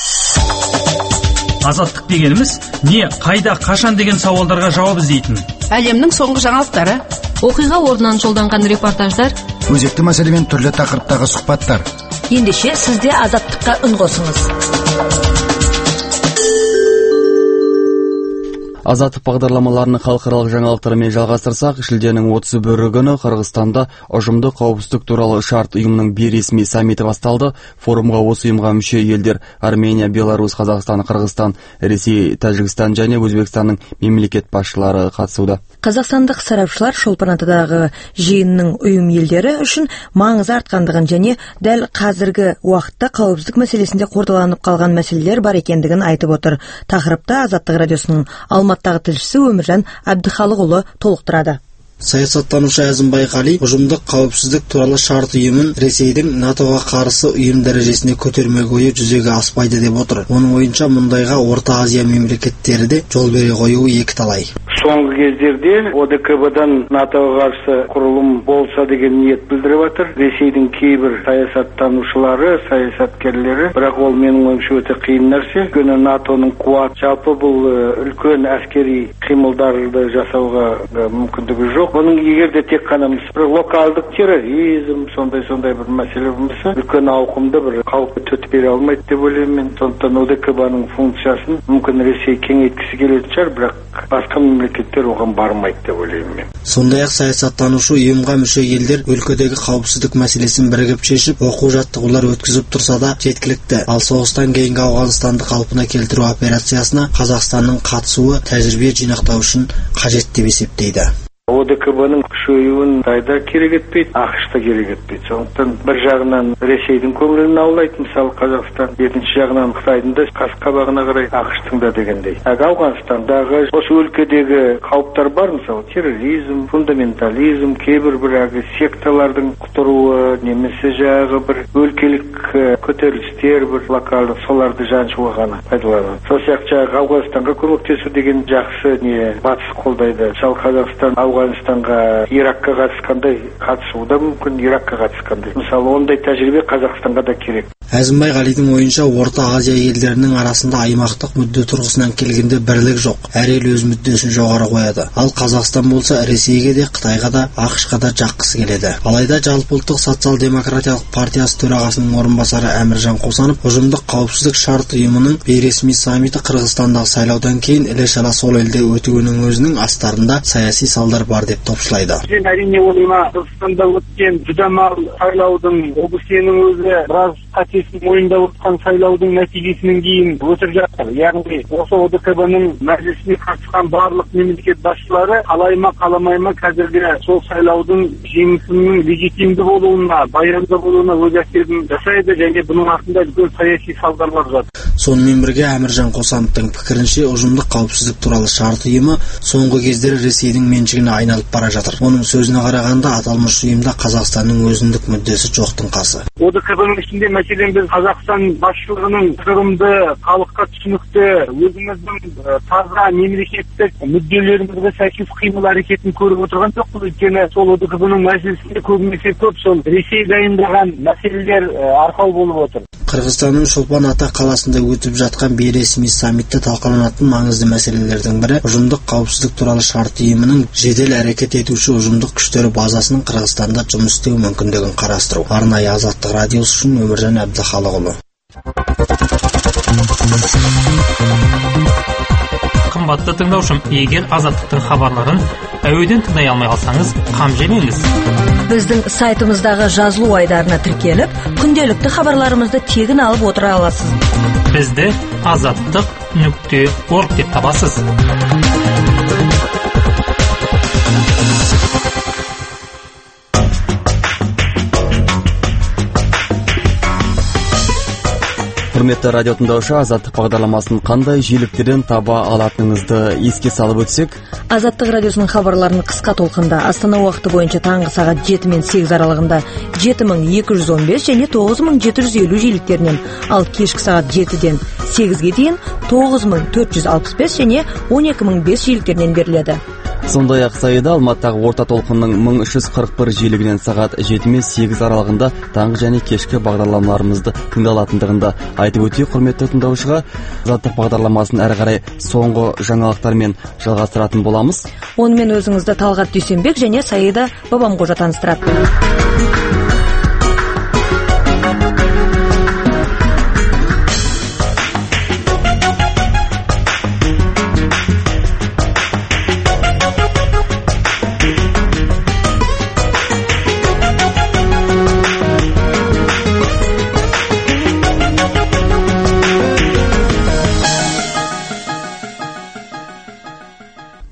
Азаттық дегеніміз не, қайда, қашан деген сауалдарға жауап іздейтін. Әлемнің соңғы жаңалықтары, оқиға орнынан жолданған репортаждар, өзекті мәселемен түрлі тақырыптағы сұхбаттар. Ендеше сізде Азаттыққа үн қосыңыз. Азаттық бағдарламаларының халықаралық жаңалықтарымен жалғастырсақ, шілденің отыз бірі күні Қырғызстанда ұжымдық қауіпсіздік туралы шарт ұйымының бейресми саммиті басталды. Форумға осы ұйымға мүше елдер Армения, Беларусь, Қазақстан, Қырғызстан, Ресей, Тәжікстан және Өзбекстанның мемлекет басшылары қатысуда. Қазақстандық сарапшылар Шолпан атадағы жиынның ұйым елдері үшін маңызы артқандығын және дәл қазіргі уақытта қауіпсіздік мәселесінде қордаланып қалған мәселелер бар екендігін айтып отыр. Тақырыпта Азаттық радиосының Алматтағы тілшісі Өміржан Әбдіхалықұлы толықтырады. Саясаттанушы Әзімбай Қали ұжымдық қауіпсіздік туралы шарт ұйымын Ресейдің НАТОға қарсы ұйым дәрежесіне көтермек ойы жүзеге аспайды деп отыр. Оның ойынша мұндайға Орта Азия мемлекеттері де жол бере қоюы екіталай. Соңғы кездерде О Д К Б-дан НАТОға қарсы құрылым болса деген ниет білдіріп жатыр. Ресейдің кейбір саясаттанушылары, саясаткерлері, бірақ ол менің ойымша өте қиын нәрсе. Өйткені НАТОның қуат жалпы бұл үлкен әскери қимылдарды жасауға мүмкіндігі жоқ. Оның егер де тек қана бір локалдық терроризм, сондай-сондай бір мәселе болмаса, үлкен ауқымды бір қауіп төтеп бере алмайды деп ойлаймын мен. Сондықтан О Д К Б-ның функциясын мүмкін Ресей кеңейткісі келетін шығар, бірақ басқа мемлекеттер оған бармайды деп ойлаймын мен. Сондай-ақ саясаттанушы ұйымға мүше елдер өлкедегі қауіпсіздік мәселесін бірігіп шешіп, оқу-жаттығулар өткізіп тұрса да жеткілікті. Ал соғыстан кейінгі Ауғанстанды қалпына келтіру операциясына Қазақстанның қатысуы тәжірибе жинақтау үшін қажет деп есептейді. О Д К Б-ның күшеюін Қытайда керек етпейді, ақш та керек етпейді. Сондықтан бір жағынан Ресейдің көңілін аулайды, мысалы Қазақстан, екінші жағынан Қытайдың да қас-қабағына қарай ақш-тың да дегендей. Ауғанстандағы осы өлкедегі қауіптер бар, мысалы терроризм, фундаментализм, кейбір бір әлгі секталардың құтыруы, немесе жағы бір өлкелік көтерілістер, бір локалдық, соларды жаншуға ғана пайдаланады. Сол сияқты Ауғанстанға көмектесу деген жақсы не батыс қолдайды. Мысалы Қазақстан Ауғанстанға, Иракқа қатысқандай қатысуы мүмкін, Иракқа қатысқандай. Мысалы, ондай тәжірибе Қазақстанға да керек. Әзімбай Қалидің ойынша Орта Азия елдерінің арасында аймақтық мүдде тұрғысынан келгенде бірлік жоқ. Әр ел өз мүддесін жоғары қояды. Ал Қазақстан болса Ресейге де, Қытайға да, ақш-қа да жаққысы келеді. Алайда Жалпыұлттық социал-демократиялық партиясы төрағасының орынбасары Әміржан Қосанов ұжымдық қауіпсіздік шарт ұйымының бейресми саммиті Қырғызстандағы сайлаудан кейін іле-шала сол елде өтуінің өзінің астарында саяси салдар бар деп топшылайды. Әрине ойыма Қырғызстанда өткен жүдә мал сайлаудың обысенің өзі біраз қатесін мойындап отқан сайлаудың нәтижесінен кейін өтіп жатыр. Яғни осы О Д К Б-ның мәжілісіне қатысқан барлық мемлекет басшылары қалайма қаламайма қазіргі сол сайлаудың жеңісінің легитимді болуына, байырымды болуына өз әсерін жасайды және бұның артында үлкен саяси салдарлар жатыр. Сонымен бірге Әміржан Қосановтың пікірінше ұжымдық қауіпсіздік туралы шарт ұйымы соңғы кездері Ресейдің меншігіне айналып бара жатыр. Оның сөзіне қарағанда аталмыш ұйымда Қазақстанның өзіндік мүддесі жоқтың қасы. О Д К Б-ның ішінде мәселен біз Қазақстан басшылығының тұжырымды, халыққа түсінікті, өзіміздің таза мемлекеттік мүдделерімізге сәйкес қимыл әрекетін көріп отырған жоқпыз. Өйткені сол О Д К Б-ның мәжілісінде көбінесе көп сол Ресей дайындаған мәселелер арқау болып отыр. Қырғызстанның Шолпан ата қаласында өтіп жатқан бейресми саммитте талқыланатын маңызды мәселелердің бірі ұжымдық қауіпсіздік туралы шарт ұйымының жедел әрекет етуші ұжымдық күштері базасының Қырғызстанда жұмыс істеу мүмкіндігін қарастыру. Арнайы Азаттық радиосы үшін Өміржан Әбдіхалықұлы. Қымбатты тыңдаушым, егер Азаттықтың хабарларын әуеден тыңдай алмай қалсаңыз, қам жемеңіз. Біздің сайтымыздағы жазылу айдарына тіркеліп, күнделікті хабарларымызды тегін алып отыра аласыз. Бізді азаттық нүкте орг деп табасыз. Құрметті радио тыңдаушы, Азаттық бағдарламасын қандай жиіліктерден таба алатыныңызды еске салып өтсек. Азаттық радиосының хабарларын қысқа толқында Астана уақыты бойынша таңғы сағат жеті мен сегіз аралығында жеті мың екі жүз он бес және тоғыз мың жеті жүз елу жиіліктерінен, ал кешкі сағат жетіден сегізге дейін тоғыз мың төрт жүз алпыс бес және он екі мың бес жиіліктерінен беріледі. Сондай-ақ сайыда Алматыдағы орта толқынның мың үш жүз қырық бір жиілігінен сағат жеті мен сегіз аралығында таңғы және кешкі бағдарламаларымызды тыңдалатындығында айтып өтейік. Құрметті тыңдаушыға, Азаттық бағдарламасын әрі қарай соңғы жаңалықтармен жалғастыратын боламыз. Онымен өзіңізді Талғат Дүйсенбек және Саида Бабамқожа таныстырады.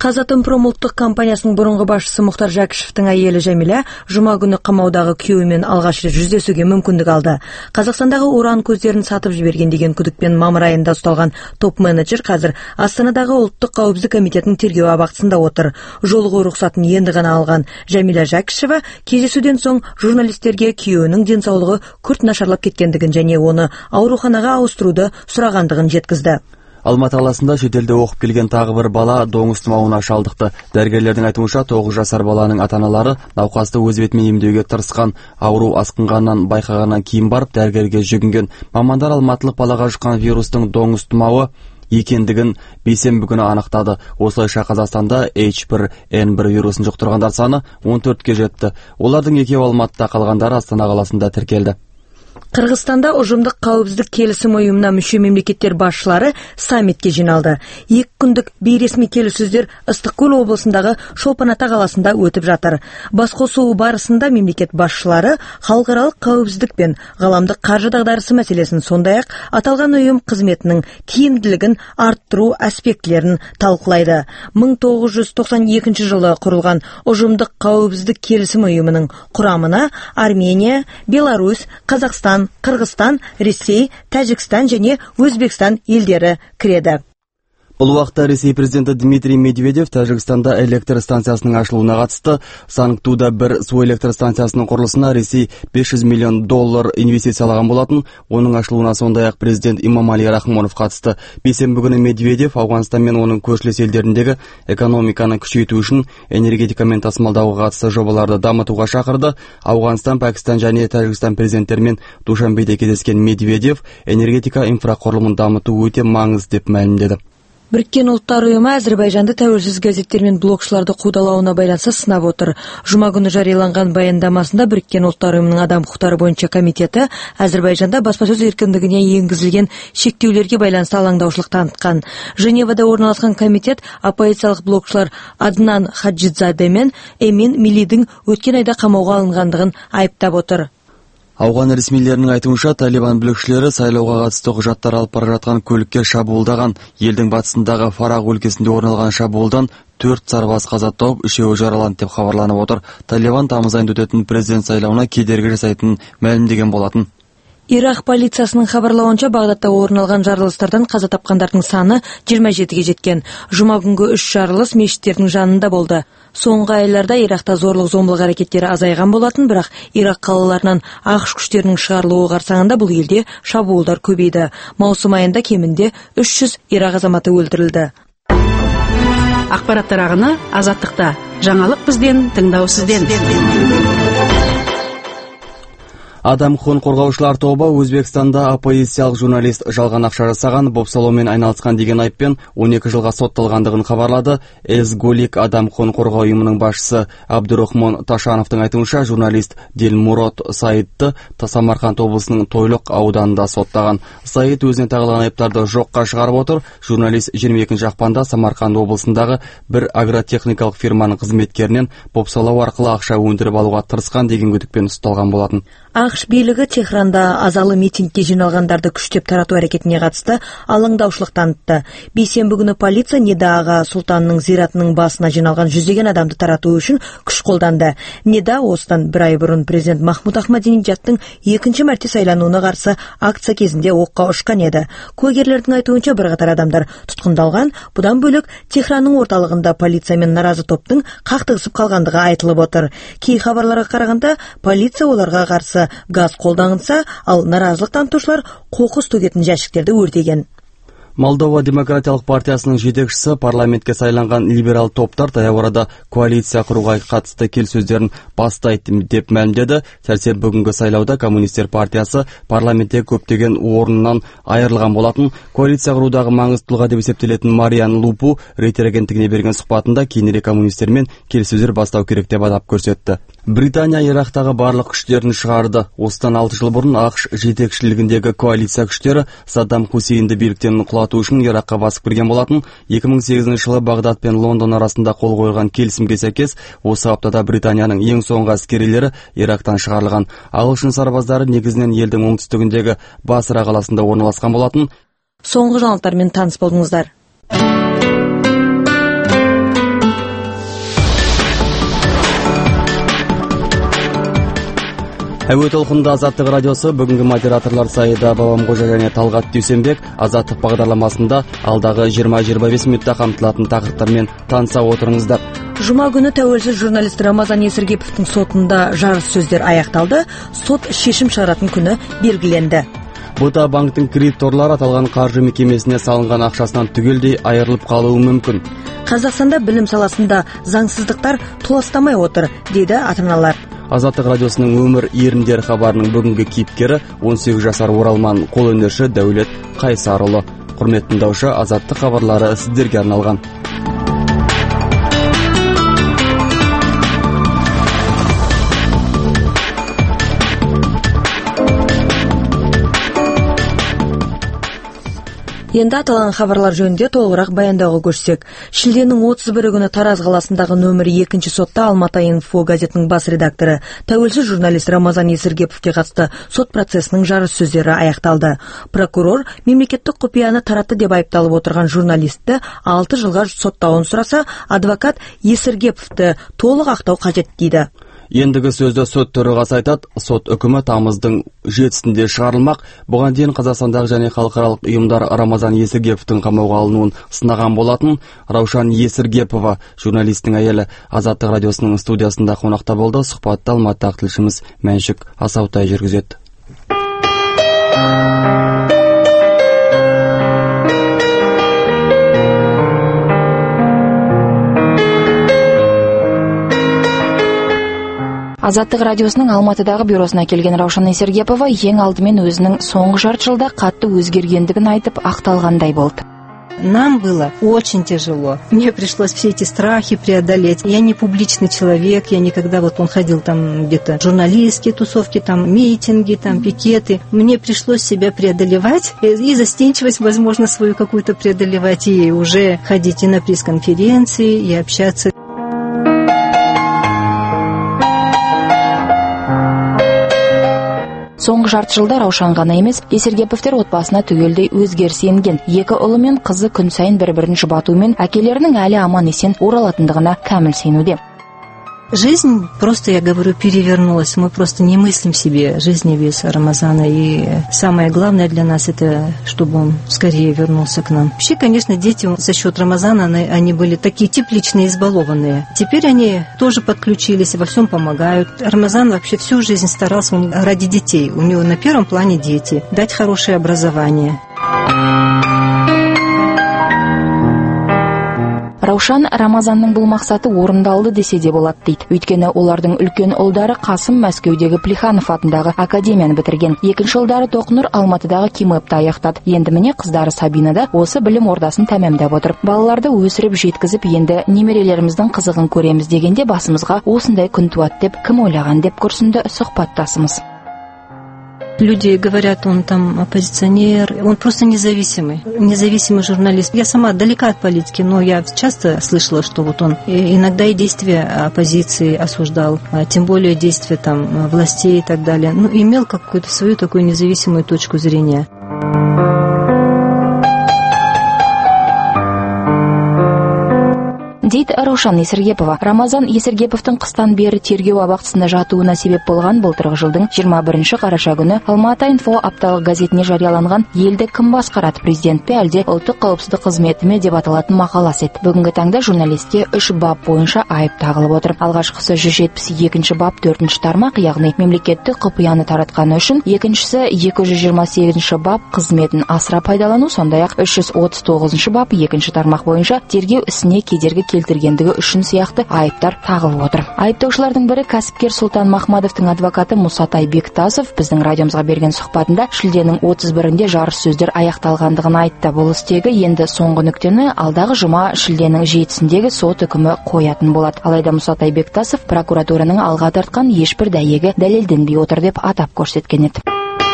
Қазатомпром ұлттық компаниясының бұрынғы басшысы Мұхтар Жәкішевтің әйелі Жәмила жұма күні қамаудағы күйеуімен алғаш рет жүздесуге мүмкіндік алды. Қазақстандағы уран көздерін сатып жіберген деген күдікпен мамыр айында ұсталған топ-менеджер қазір Астанадағы ұлттық қауіпсіздік комитетінің тергеу абақтысында отыр. Жолығу рұқсатын енді ғана алған Жәмила Жәкішева кездесуден соң журналистерге күйеуінің денсаулығы күрт нашарлап кеткендігін және оны ауруханаға ауыстыруды сұрағандығын жеткізді. Алматы қаласында шетелде оқып келген тағы бір бала доңыз тұмауына шалдықты. Дәрігерлердің айтуынша тоғыз жасар баланың ата-аналары науқасты өз бетімен емдеуге тырысқан, ауру асқынғаннан байқағаннан кейін барып дәрігерге жүгінген. Мамандар алматылық балаға жұққан вирустың доңыз тұмауы екендігін бейсенбі күні анықтады. Осылайша Қазақстанда эйч бір эн бір вирусын жұқтырғандар саны он төртке жетті. Олардың екеуі Алматыда, қалғандары Астана қаласында тіркелді. Қырғызстанда ұжымдық қауіпсіздік келісім ұйымына мүше мемлекеттер басшылары саммитке жиналды. Екі күндік бейресми келіссөздер Ыстықкөл облысындағы Шолпан-Ата қаласында өтіп жатыр. Басқосу барысында мемлекет басшылары халықаралық қауіпсіздік пен ғаламдық қаржы дағдарысы мәселесін, сондай-ақ аталған ұйым қызметінің тиімділігін арттыру аспектілерін талқылайды. мың тоғыз жүз тоқсан екінші жылы құрылған ұжымдық қауіпсіздік келісім ұйымының құрамына Армения, Беларусь, Қазақстан, Қырғызстан, Ресей, Тәжікстан және Өзбекстан елдері кіреді. Бұл уақытта Ресей президенті Дмитрий Медведев Тәжікстанда электр станциясының ашылуына қатысты. Сангтуда бір су электр станциясының құрылысына Ресей бес жүз миллион доллар инвестициялаған болатын. Оның ашылуына сондай-ақ президент Имамали Рахмонов қатысты. Бейсенбі күні Медведев Ауғанстан мен оның көршілес елдеріндегі экономиканы күшейту үшін энергетика мен тасымалдауға қатысты жобаларды дамытуға шақырды. Ауғанстан, Пәкістан және Тәжікстан президенттерімен Душанбеде кездескен Медведев энергетика инфрақұрылымын дамыту өте маңызды деп мәлімдеді. Біріккен ұлттар ұйымы Әзірбайжанды тәуелсіз газеттер мен блогшыларды қудалауына байланысты сынап отыр. Жұма күні жарияланған баяндамасында Біріккен ұлттар ұйымының адам құқықтары бойынша комитеті Әзірбайжанда баспасөз еркіндігіне енгізілген шектеулерге байланысты алаңдаушылық танытқан. Женевада орналасқан комитет оппозициялық блогшылар Аднан Хаджидзаде мен Эмин Милидің өткен айда қамауға алынғандығын айыптап отыр. Ауған ресмилерінің айтуынша Талибан бүлікшілері сайлауға қатысты құжаттар алып бара жатқан көлікке шабуылдаған. Елдің батысындағы Фараг өлкесінде орналған шабуылдан төрт сарбаз қаза тауып, үшеуі жараланды деп хабарланып отыр. Талибан тамыз айында өтетін президент сайлауына кедергі жасайтынын мәлімдеген болатын. Ирак полициясының хабарлауынша Бағдатта орын алған жарылыстардан қаза тапқандардың саны жиырма жетіге жеткен. Жұма күнгі үш жарылыс мешіттердің жанында болды. Соңғы айларда Иракта зорлық-зомбылық әрекеттері азайған болатын, бірақ Ирак қалаларынан ақш күштерінің шығарылуы қарсаңында бұл елде шабуылдар көбейді. Маусым айында кемінде үш жүз Ирак азаматы өлтірілді. Ақпараттар ағыны Азаттықта. Жаңалық бізден, тыңдау сізден. Адам құқығын қорғаушылар тобы Өзбекстанда оппозициялық журналист жалған ақша жасаған, бопсалаумен айналысқан деген айыппен он екі жылға сотталғандығын хабарлады. Эзголик адам құқығын қорғау ұйымының басшысы Абдурахмон Ташановтың айтуынша, журналист Дилмурод Саидты Самарқанд облысының Тойлық ауданында соттаған. Саид өзіне тағылған айыптарды жоққа шығарып отыр. Журналист жиырма екінші ақпанда Самарқанд облысындағы бір агротехникалық фирманың қызметкерінен бопсалау арқылы ақша өндіріп алуға тырысқан деген күдікпен ұсталған болатын. ақш билігі Техранда азалы митингке жиналғандарды күштеп тарату әрекетіне қатысты алаңдаушылық танытты. Бейсенбі күні полиция Неда аға сұлтанның зиратының басына жиналған жүздеген адамды тарату үшін күш қолданды. Неда осыдан бір ай бұрын президент Махмуд Ахмадинеджадтың екінші мәрте сайлануына қарсы акция кезінде оққа ұшқан еді. Куәгерлердің айтуынша бірқатар адамдар тұтқындалған. Бұдан бөлек Техранның орталығында полиция мен наразы топтың қақтығысып қалғандығы айтылып отыр. Кей хабарларға қарағанда полиция оларға қарсы газ қолданса, ал наразылық танытушылар қоқыс төгетін жәшіктерді өртеген. Молдова демократиялық партиясының жетекшісі парламентке сайланған либерал топтар таяу арада коалиция құруға қатысты келіссөздерін бастайды деп мәлімдеді. Сәрсенбі бүгінгі сайлауда коммунистер партиясы парламентте көптеген орнынан айырылған болатын. Коалиция құрудағы маңызды тұлға деп есептелетін Мариан Лупу Рейтер агенттігіне берген сұхбатында кейінірек коммунистермен келіссөздер бастау керек деп атап көрсетті. Британия Ирактағы барлық күштерін шығарды. Осыдан алты жыл бұрын ақш жетекшілігіндегі коалиция күштері Саддам Хусейнді биліктен құлату үшін Иракқа басып кірген болатын. екі мың сегізінші жылы Бағдат пен Лондон арасында қол қойылған келісімге сәйкес осы аптада Британияның ең соңғы әскерилері Ирактан шығарылған. Ағылшын сарбаздары негізінен елдің оңтүстігіндегі Басра қаласында орналасқан болатын. Соңғы жаңалықтармен таныс болдыңыздар. Әуе толқында Азаттық радиосы бүгінгі модераторлар Саида Бабамқожа және Талғат Дүйсенбек Азаттық бағдарламасында алдағы жиырма жиырма бес минутта қамтылатын тақырыптармен таныса отырыңыздар. Жұма күні тәуелсіз журналист Рамазан Есіргеповтың сотында жарыс сөздер аяқталды, сот шешім шығаратын күні белгіленді. Бұта банктың кредиторлары аталған қаржы мекемесіне салынған ақшасынан түгелдей айырылып қалуы мүмкін. Қазақстанда білім саласында заңсыздықтар толастамай отыр, дейді ата-аналар. Азаттық радиосының өмір еріндер хабарының бүгінгі кейіпкері он сегіз жасар оралман қолөнерші Дәулет Қайсарұлы. Құрметті тыңдаушы, Азаттық хабарлары сіздерге арналған. Енді аталған хабарлар жөнінде толығырақ баяндауға көшсек. Шілденің отыз бірі күні Тараз қаласындағы нөмірі екінші сотта Алматы инфо газетінің бас редакторы, тәуелсіз журналист Рамазан Есіргеповке қатысты сот процесінің жарыс сөздері аяқталды. Прокурор мемлекеттік құпияны таратты деп айыпталып отырған журналистті алты жылға соттауын сұраса, адвокат Есіргеповті толық ақтау қажет дейді. Ендігі сөзді сот төрағасы айтады. Сот үкімі тамыздың жетісінде шығарылмақ. Бұған дейін Қазақстандағы және халықаралық ұйымдар Рамазан Есіргеповтың қамауға алынуын сынаған болатын. Раушан Есіргепова, журналистің әйелі, Азаттық радиосының студиясында қонақта болды. Сұхбатты Алматыдағы тілшіміз Мәншік Асаутай жүргізеді. Азаттық радиосының Алматыдағы бюросына келген Раушан Есіргепова ең алдымен өзінің соңғы жарты жылда қатты өзгергендігін айтып ақталғандай болды. Нам было очень тяжело. Мне пришлось все эти страхи преодолеть. Я не публичный человек, я никогда, вот он ходил там где-то журналистские тусовки, там митинги, там пикеты. Мне пришлось себя преодолевать и застенчивость, возможно, свою какую-то преодолевать, и уже ходить и на пресс-конференции, и общаться. Соңғы жарты жылда Раушан ғана емес, Есіргеповтер отбасына түгелдей өзгеріс енген. Екі ұлы мен қызы күн сайын бір-бірін жұбатуымен әкелерінің әлі аман есен оралатындығына кәміл сенуде. Жизнь, просто, я говорю, перевернулась. Мы просто не мыслим себе жизни без Рамазана. И самое главное для нас это, чтобы он скорее вернулся к нам. Вообще, конечно, дети за счет Рамазана, они были такие тепличные, избалованные. Теперь они тоже подключились и во всем помогают. Рамазан вообще всю жизнь старался ради детей. У него на первом плане дети. Дать хорошее образование. Раушан Рамазанның бұл мақсаты орындалды десе де болады дейді. Өйткені олардың үлкен ұлдары Қасым Мәскеудегі Плеханов атындағы академияны бітірген. Екінші ұлдары Тоқнұр Алматыдағы КИМЭПті аяқтады. Енді міне қыздары Сабина да осы білім ордасын тәмамдап отыр. Балаларды өсіріп жеткізіп, енді немерелеріміздің қызығын көреміз дегенде басымызға осындай күн туады деп кім ойлаған деп күрсінді сұхбаттасымыз. Люди говорят, он там оппозиционер, он просто независимый, независимый журналист. Я сама далека от политики, но я часто слышала, что вот он иногда и действия оппозиции осуждал, тем более действия там властей и так далее. Ну, имел какую-то свою такую независимую точку зрения. Дейді Раушан Есіргепова. Рамазан Есіргеповтың қыстан бері тергеу абақтысында жатуына себеп болған былтырғы жылдың жиырма бірінші қараша күні Алматы инфо апталық газетіне жарияланған елді кім басқарады, президент пе әлде ұлттық қауіпсіздік қызметі ме деп аталатын мақаласы еді. Бүгінгі таңда журналистке үш бап бойынша айып тағылып отыр. Алғашқысы жүз жетпіс екінші бап төртінші тармақ, яғни мемлекеттік құпияны таратқаны үшін, екіншісі екі жүз жиырма сегізінші бап қызметін асыра пайдалану, сондай-ақ үш жүз отыз тоғызыншы бап екінші тармақ бойынша тергеу ісіне кедергі келтіргендігі үшін сияқты айыптар тағылып отыр. Айыптаушылардың бірі кәсіпкер Сұлтан Махмадовтың адвокаты Мұсатай Бектасов біздің радиомызға берген сұхбатында шілденің отыз бірінде жарыс сөздер аяқталғандығын айтты. Бұл істегі енді соңғы нүктені алдағы жұма шілденің жетісіндегі сот үкімі қоятын болады. Алайда Мұсатай Бектасов прокуратураның алға тартқан ешбір дәйегі дәлелденбей отыр деп атап көрсеткен еді.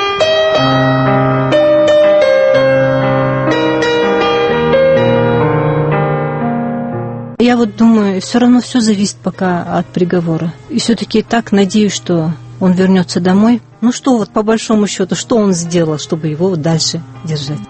Я вот думаю, все равно все зависит пока от приговора. И все-таки так надеюсь, что он вернется домой. Ну что, вот по большому счету, что он сделал, чтобы его дальше держать?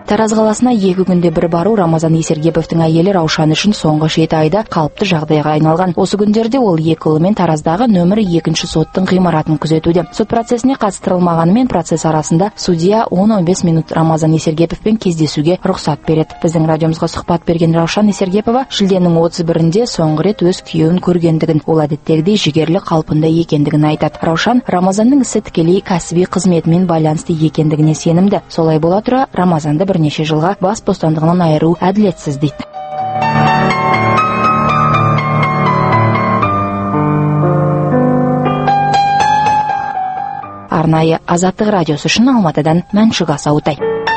Тараз қаласына екі күнде бір бару Рамазан Есергеповтың әйелі Раушан үшін соңғы жеті айда қалыпты жағдайға айналған. Осы күндерде ол екі ұлымен Тараздағы нөмірі екінші соттың ғимаратын күзетуде. Сот процесіне қатыстырылмағанымен процесс арасында судья он он бес минут Рамазан Есергеповпен кездесуге рұқсат береді. Біздің радиомызға сұхбат берген Раушан Есергепова шілденің отыз бірінде соңғы рет өз күйеуін көргендігін, ол әдеттегідей жігерлі қалпында екендігін айтады. Раушан Рамазанның ісі тікелей кәсіби қызметімен байланысты екендігіне сенімді. Солай бола тұра Рамазанды бірнеше жылға бас бостандығынан айыру әділетсіз дейді. Арнайы Азаттық радиосы үшін Алматыдан Мәншүк Асаутай.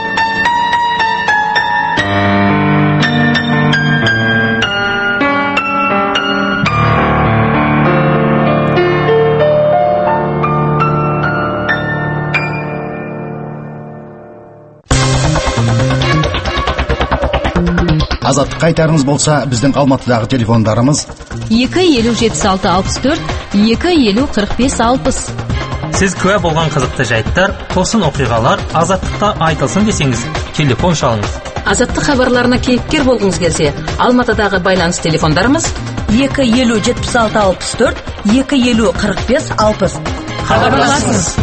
Азаттық қайтарыңыз болса, біздің Алматыдағы телефондарымыз екі елу жетпіс алты алпыс төрт, екі елу қырық бес алпыс. Сіз куә болған қызықты жайттар, тосын оқиғалар Азаттықта айтылсын десеңіз, телефон шалыңыз. Азаттық хабарларына кейіпкер болғыңыз келсе, Алматыдағы байланыс телефондарымыз екі елу жетпіс алты алпыс төрт, екі елу қырық бес алпыс. Хабарласыңыз.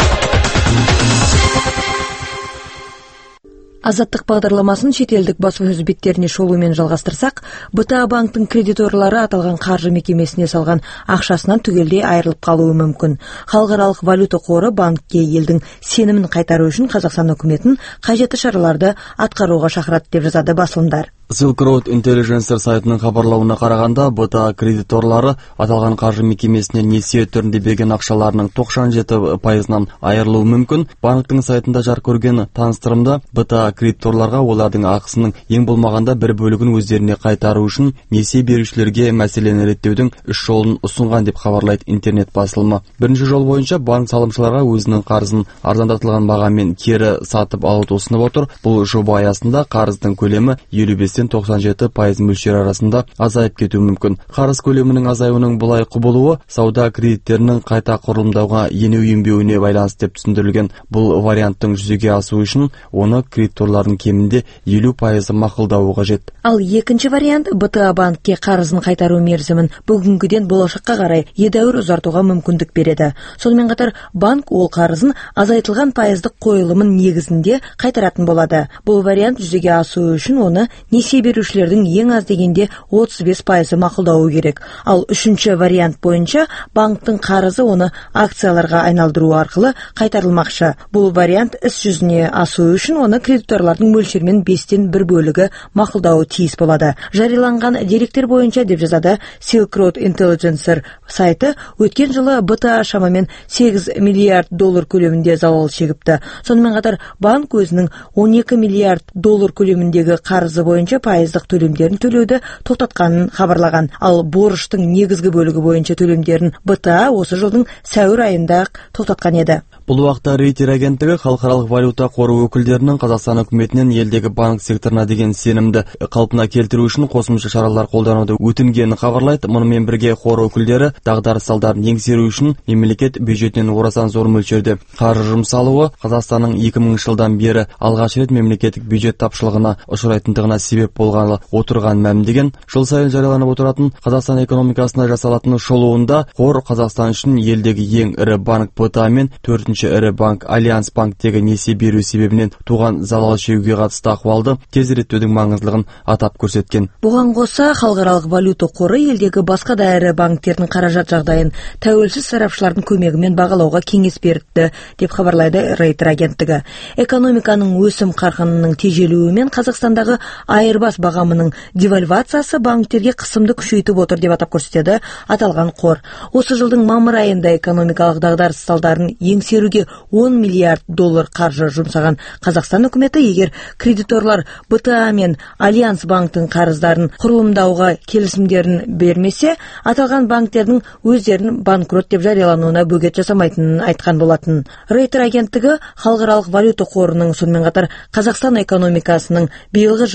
Азаттық бағдарламасын шетелдік баспасөз беттеріне шолумен жалғастырсақ, БТА банктың кредиторлары аталған қаржы мекемесіне салған ақшасынан түгелдей айырылып қалуы мүмкін. Халықаралық валюта қоры банкке елдің сенімін қайтару үшін Қазақстан үкіметін қажетті шараларды атқаруға шақырады деп жазады басылымдар. Silk Road Intelligencer сайтының хабарлауына қарағанда, БТА кредиторлары аталған қаржы мекемесіне несие түрінде берген ақшаларының тоқсан жеті пайызынан айырылуы мүмкін. Банктың сайтында жарық көрген таныстырымда БТА кредиторларға олардың ақысының ең болмағанда бір бөлігін өздеріне қайтару үшін несие берушілерге мәселені реттеудің үш жолын ұсынған деп хабарлайды интернет басылымы. Бірінші жол бойынша банк салымшыларға өзінің қарызын арзандатылған бағамен кері сатып алуды ұсынып отыр. Бұл жоба аясында қарыздың көлемі елу бес тоқсан жеті пайыз мөлшері арасында азайып кетуі мүмкін. Қарыз көлемінің азаюының бұлай құбылуы сауда кредиттерінің қайта құрылымдауға енеу енбеуіне байланысты деп түсіндірілген. Бұл варианттың жүзеге асуы үшін оны кредиторлардың кемінде елу пайызы мақұлдауы қажет. Ал екінші вариант БТА банкке қарызын қайтару мерзімін бүгінгіден болашаққа қарай едәуір ұзартуға мүмкіндік береді. Сонымен қатар банк ол қарызын азайтылған пайыздық қойылымын негізінде қайтаратын болады. Бұл вариант жүзеге асуы үшін оны несие берушілердің ең аз дегенде отыз бес пайызы мақұлдауы керек. Ал үшінші вариант бойынша банктың қарызы оны акцияларға айналдыру арқылы қайтарылмақшы. Бұл вариант іс жүзіне асуы үшін оны кредиторлардың мөлшермен бестен бір бөлігі мақұлдауы тиіс болады. Жарияланған деректер бойынша деп жазады Silk Road Intelligencer сайты, өткен жылы БТА шамамен сегіз миллиард доллар көлемінде залал шегіпті. Сонымен қатар банк өзінің он екі миллиард доллар көлеміндегі қарызы бойынша пайыздық төлемдерін төлеуді тоқтатқанын хабарлаған. Ал борыштың негізгі бөлігі бойынша төлемдерін БТА осы жылдың сәуір айында тоқтатқан еді. Бұл уақытта Рейтер агенттігі халықаралық валюта қоры өкілдерінің Қазақстан үкіметінен елдегі банк секторына деген сенімді қалпына келтіру үшін қосымша шаралар қолдануды өтінгенін хабарлайды. Мұнымен бірге қор өкілдері дағдарыс салдарын еңсеру үшін мемлекет бюджетінен орасан зор мөлшерде қаржы жұмсалуы Қазақстанның екі мыңыншы жылдан бері алғаш рет мемлекеттік бюджет тапшылығына ұшырайтындығына себеп болғаны отырған мәлімдеген. Жыл сайын жарияланып отыратын Қазақстан экономикасына жасалатын шолуында қор Қазақстан үшін елдегі ең ірі банк БТА мен төртінші ірі банк Альянс банктегі несие беру себебінен туған залал шегуге қатысты ахуалды тез реттеудің маңыздылығын атап көрсеткен. Бұған қоса халықаралық валюта қоры елдегі басқа да ірі банктердің қаражат жағдайын тәуелсіз сарапшылардың көмегімен бағалауға кеңес берді деп хабарлайды Рейтер агенттігі. Экономиканың өсім қарқынының тежелуі мен Қазақстандағы айырбас бағамының девальвациясы банктерге қысымды күшейтіп отыр деп атап көрсетеді аталған қор. Осы жылдың мамыр айында экономикалық дағдарыс салдарын еңсеруге он миллиард доллар қаржы жұмсаған Қазақстан үкіметі егер кредиторлар БТА мен Альянс банктың қарыздарын құрылымдауға келісімдерін бермесе, аталған банктердің өздерін банкрот деп жариялануына бөгет жасамайтынын айтқан болатын. Рейтер агенттігі халықаралық валюта қорының сонымен қатар Қазақстан экономикасының биылғы жылы жалпы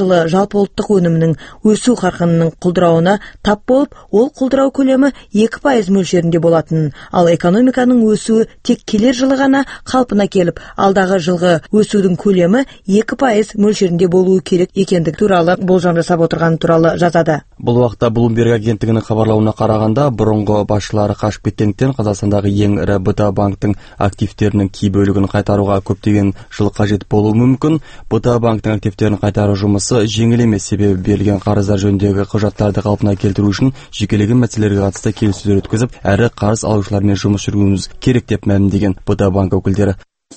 жалпы ұлттық өнімнің өсу қарқынының құлдырауына тап болып, ол құлдырау көлемі екі пайыз мөлшерінде болатынын, ал экономиканың өсуі тек келер жылы ғана қалпына келіп, алдағы жылғы өсудің көлемі екі пайыз мөлшерінде болуы керек екендігі туралы болжам жасап отырғаны туралы жазады. Бұл уақытта Bloomberg агенттігінің хабарлауына қарағанда, бұрынғы басшылары қашып кеткендіктен Қазақстандағы ең ірі бэ тэ а банктың активтерінің кей бөлігін қайтаруға көптеген жыл қажет болуы мүмкін. бэ тэ а банктың активтерін қайтару жұмысы жеңіл емес, себебі берілген қарыздар жөніндегі құжаттарды қалпына келтіру үшін жекелеген мәселелерге қатысты келіссөздер өткізіп, әрі қарыз алушылармен жұмыс жүргізуіміз керек деп мәлімдеген бэ тэ а банк өкілдері.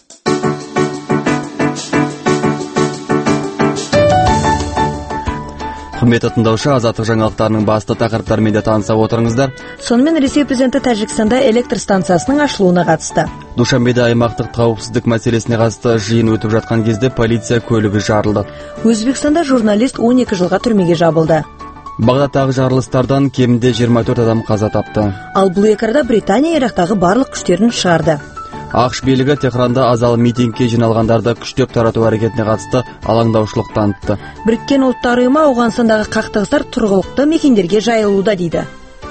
Құрметті тыңдаушы, Азаттық жаңалықтарының басты тақырыптарымен де таныса отырыңыздар. Сонымен Ресей президенті Тәжікстанда электр станциясының ашылуына қатысты. Душанбеде аймақтық қауіпсіздік мәселесіне қатысты жиын өтіп жатқан кезде полиция көлігі жарылды. Өзбекстанда журналист он екі жылға түрмеге жабылды. Бағдаттағы жарылыстардан кемінде жиырма төрт адам қаза тапты. Ал бұл екарда Британия Ирактағы барлық күштерін шығарды. ақш билігі Техранда азалы митингке жиналғандарды күштеп тарату әрекетіне қатысты алаңдаушылық танытты. Біріккен ұлттар ұйымы Ауғанстандағы қақтығыстар тұрғылықты мекендерге жайылуда дейді.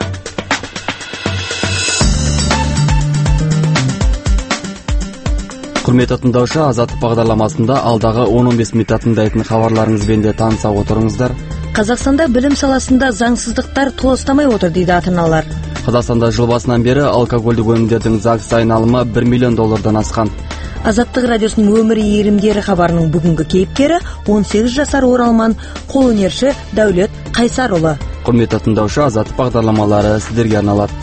Құрметті тыңдаушы, Азаттық бағдарламасында алдағы он он бес минутта тыңдайтын хабарларыңызбен де таныса отырыңыздар. Қазақстанда білім саласында заңсыздықтар толастамай отыр дейді ата-аналар. Қазақстанда жыл басынан бері алкогольдік өнімдердің заңсыз айналымы бір миллион доллардан асқан. Азаттық радиосының өмірі иірімдері хабарының бүгінгі кейіпкері он сегіз жасар оралман қолөнерші Дәулет Қайсарұлы. Құрметті тыңдаушы, Азаттық бағдарламалары сіздерге арналады.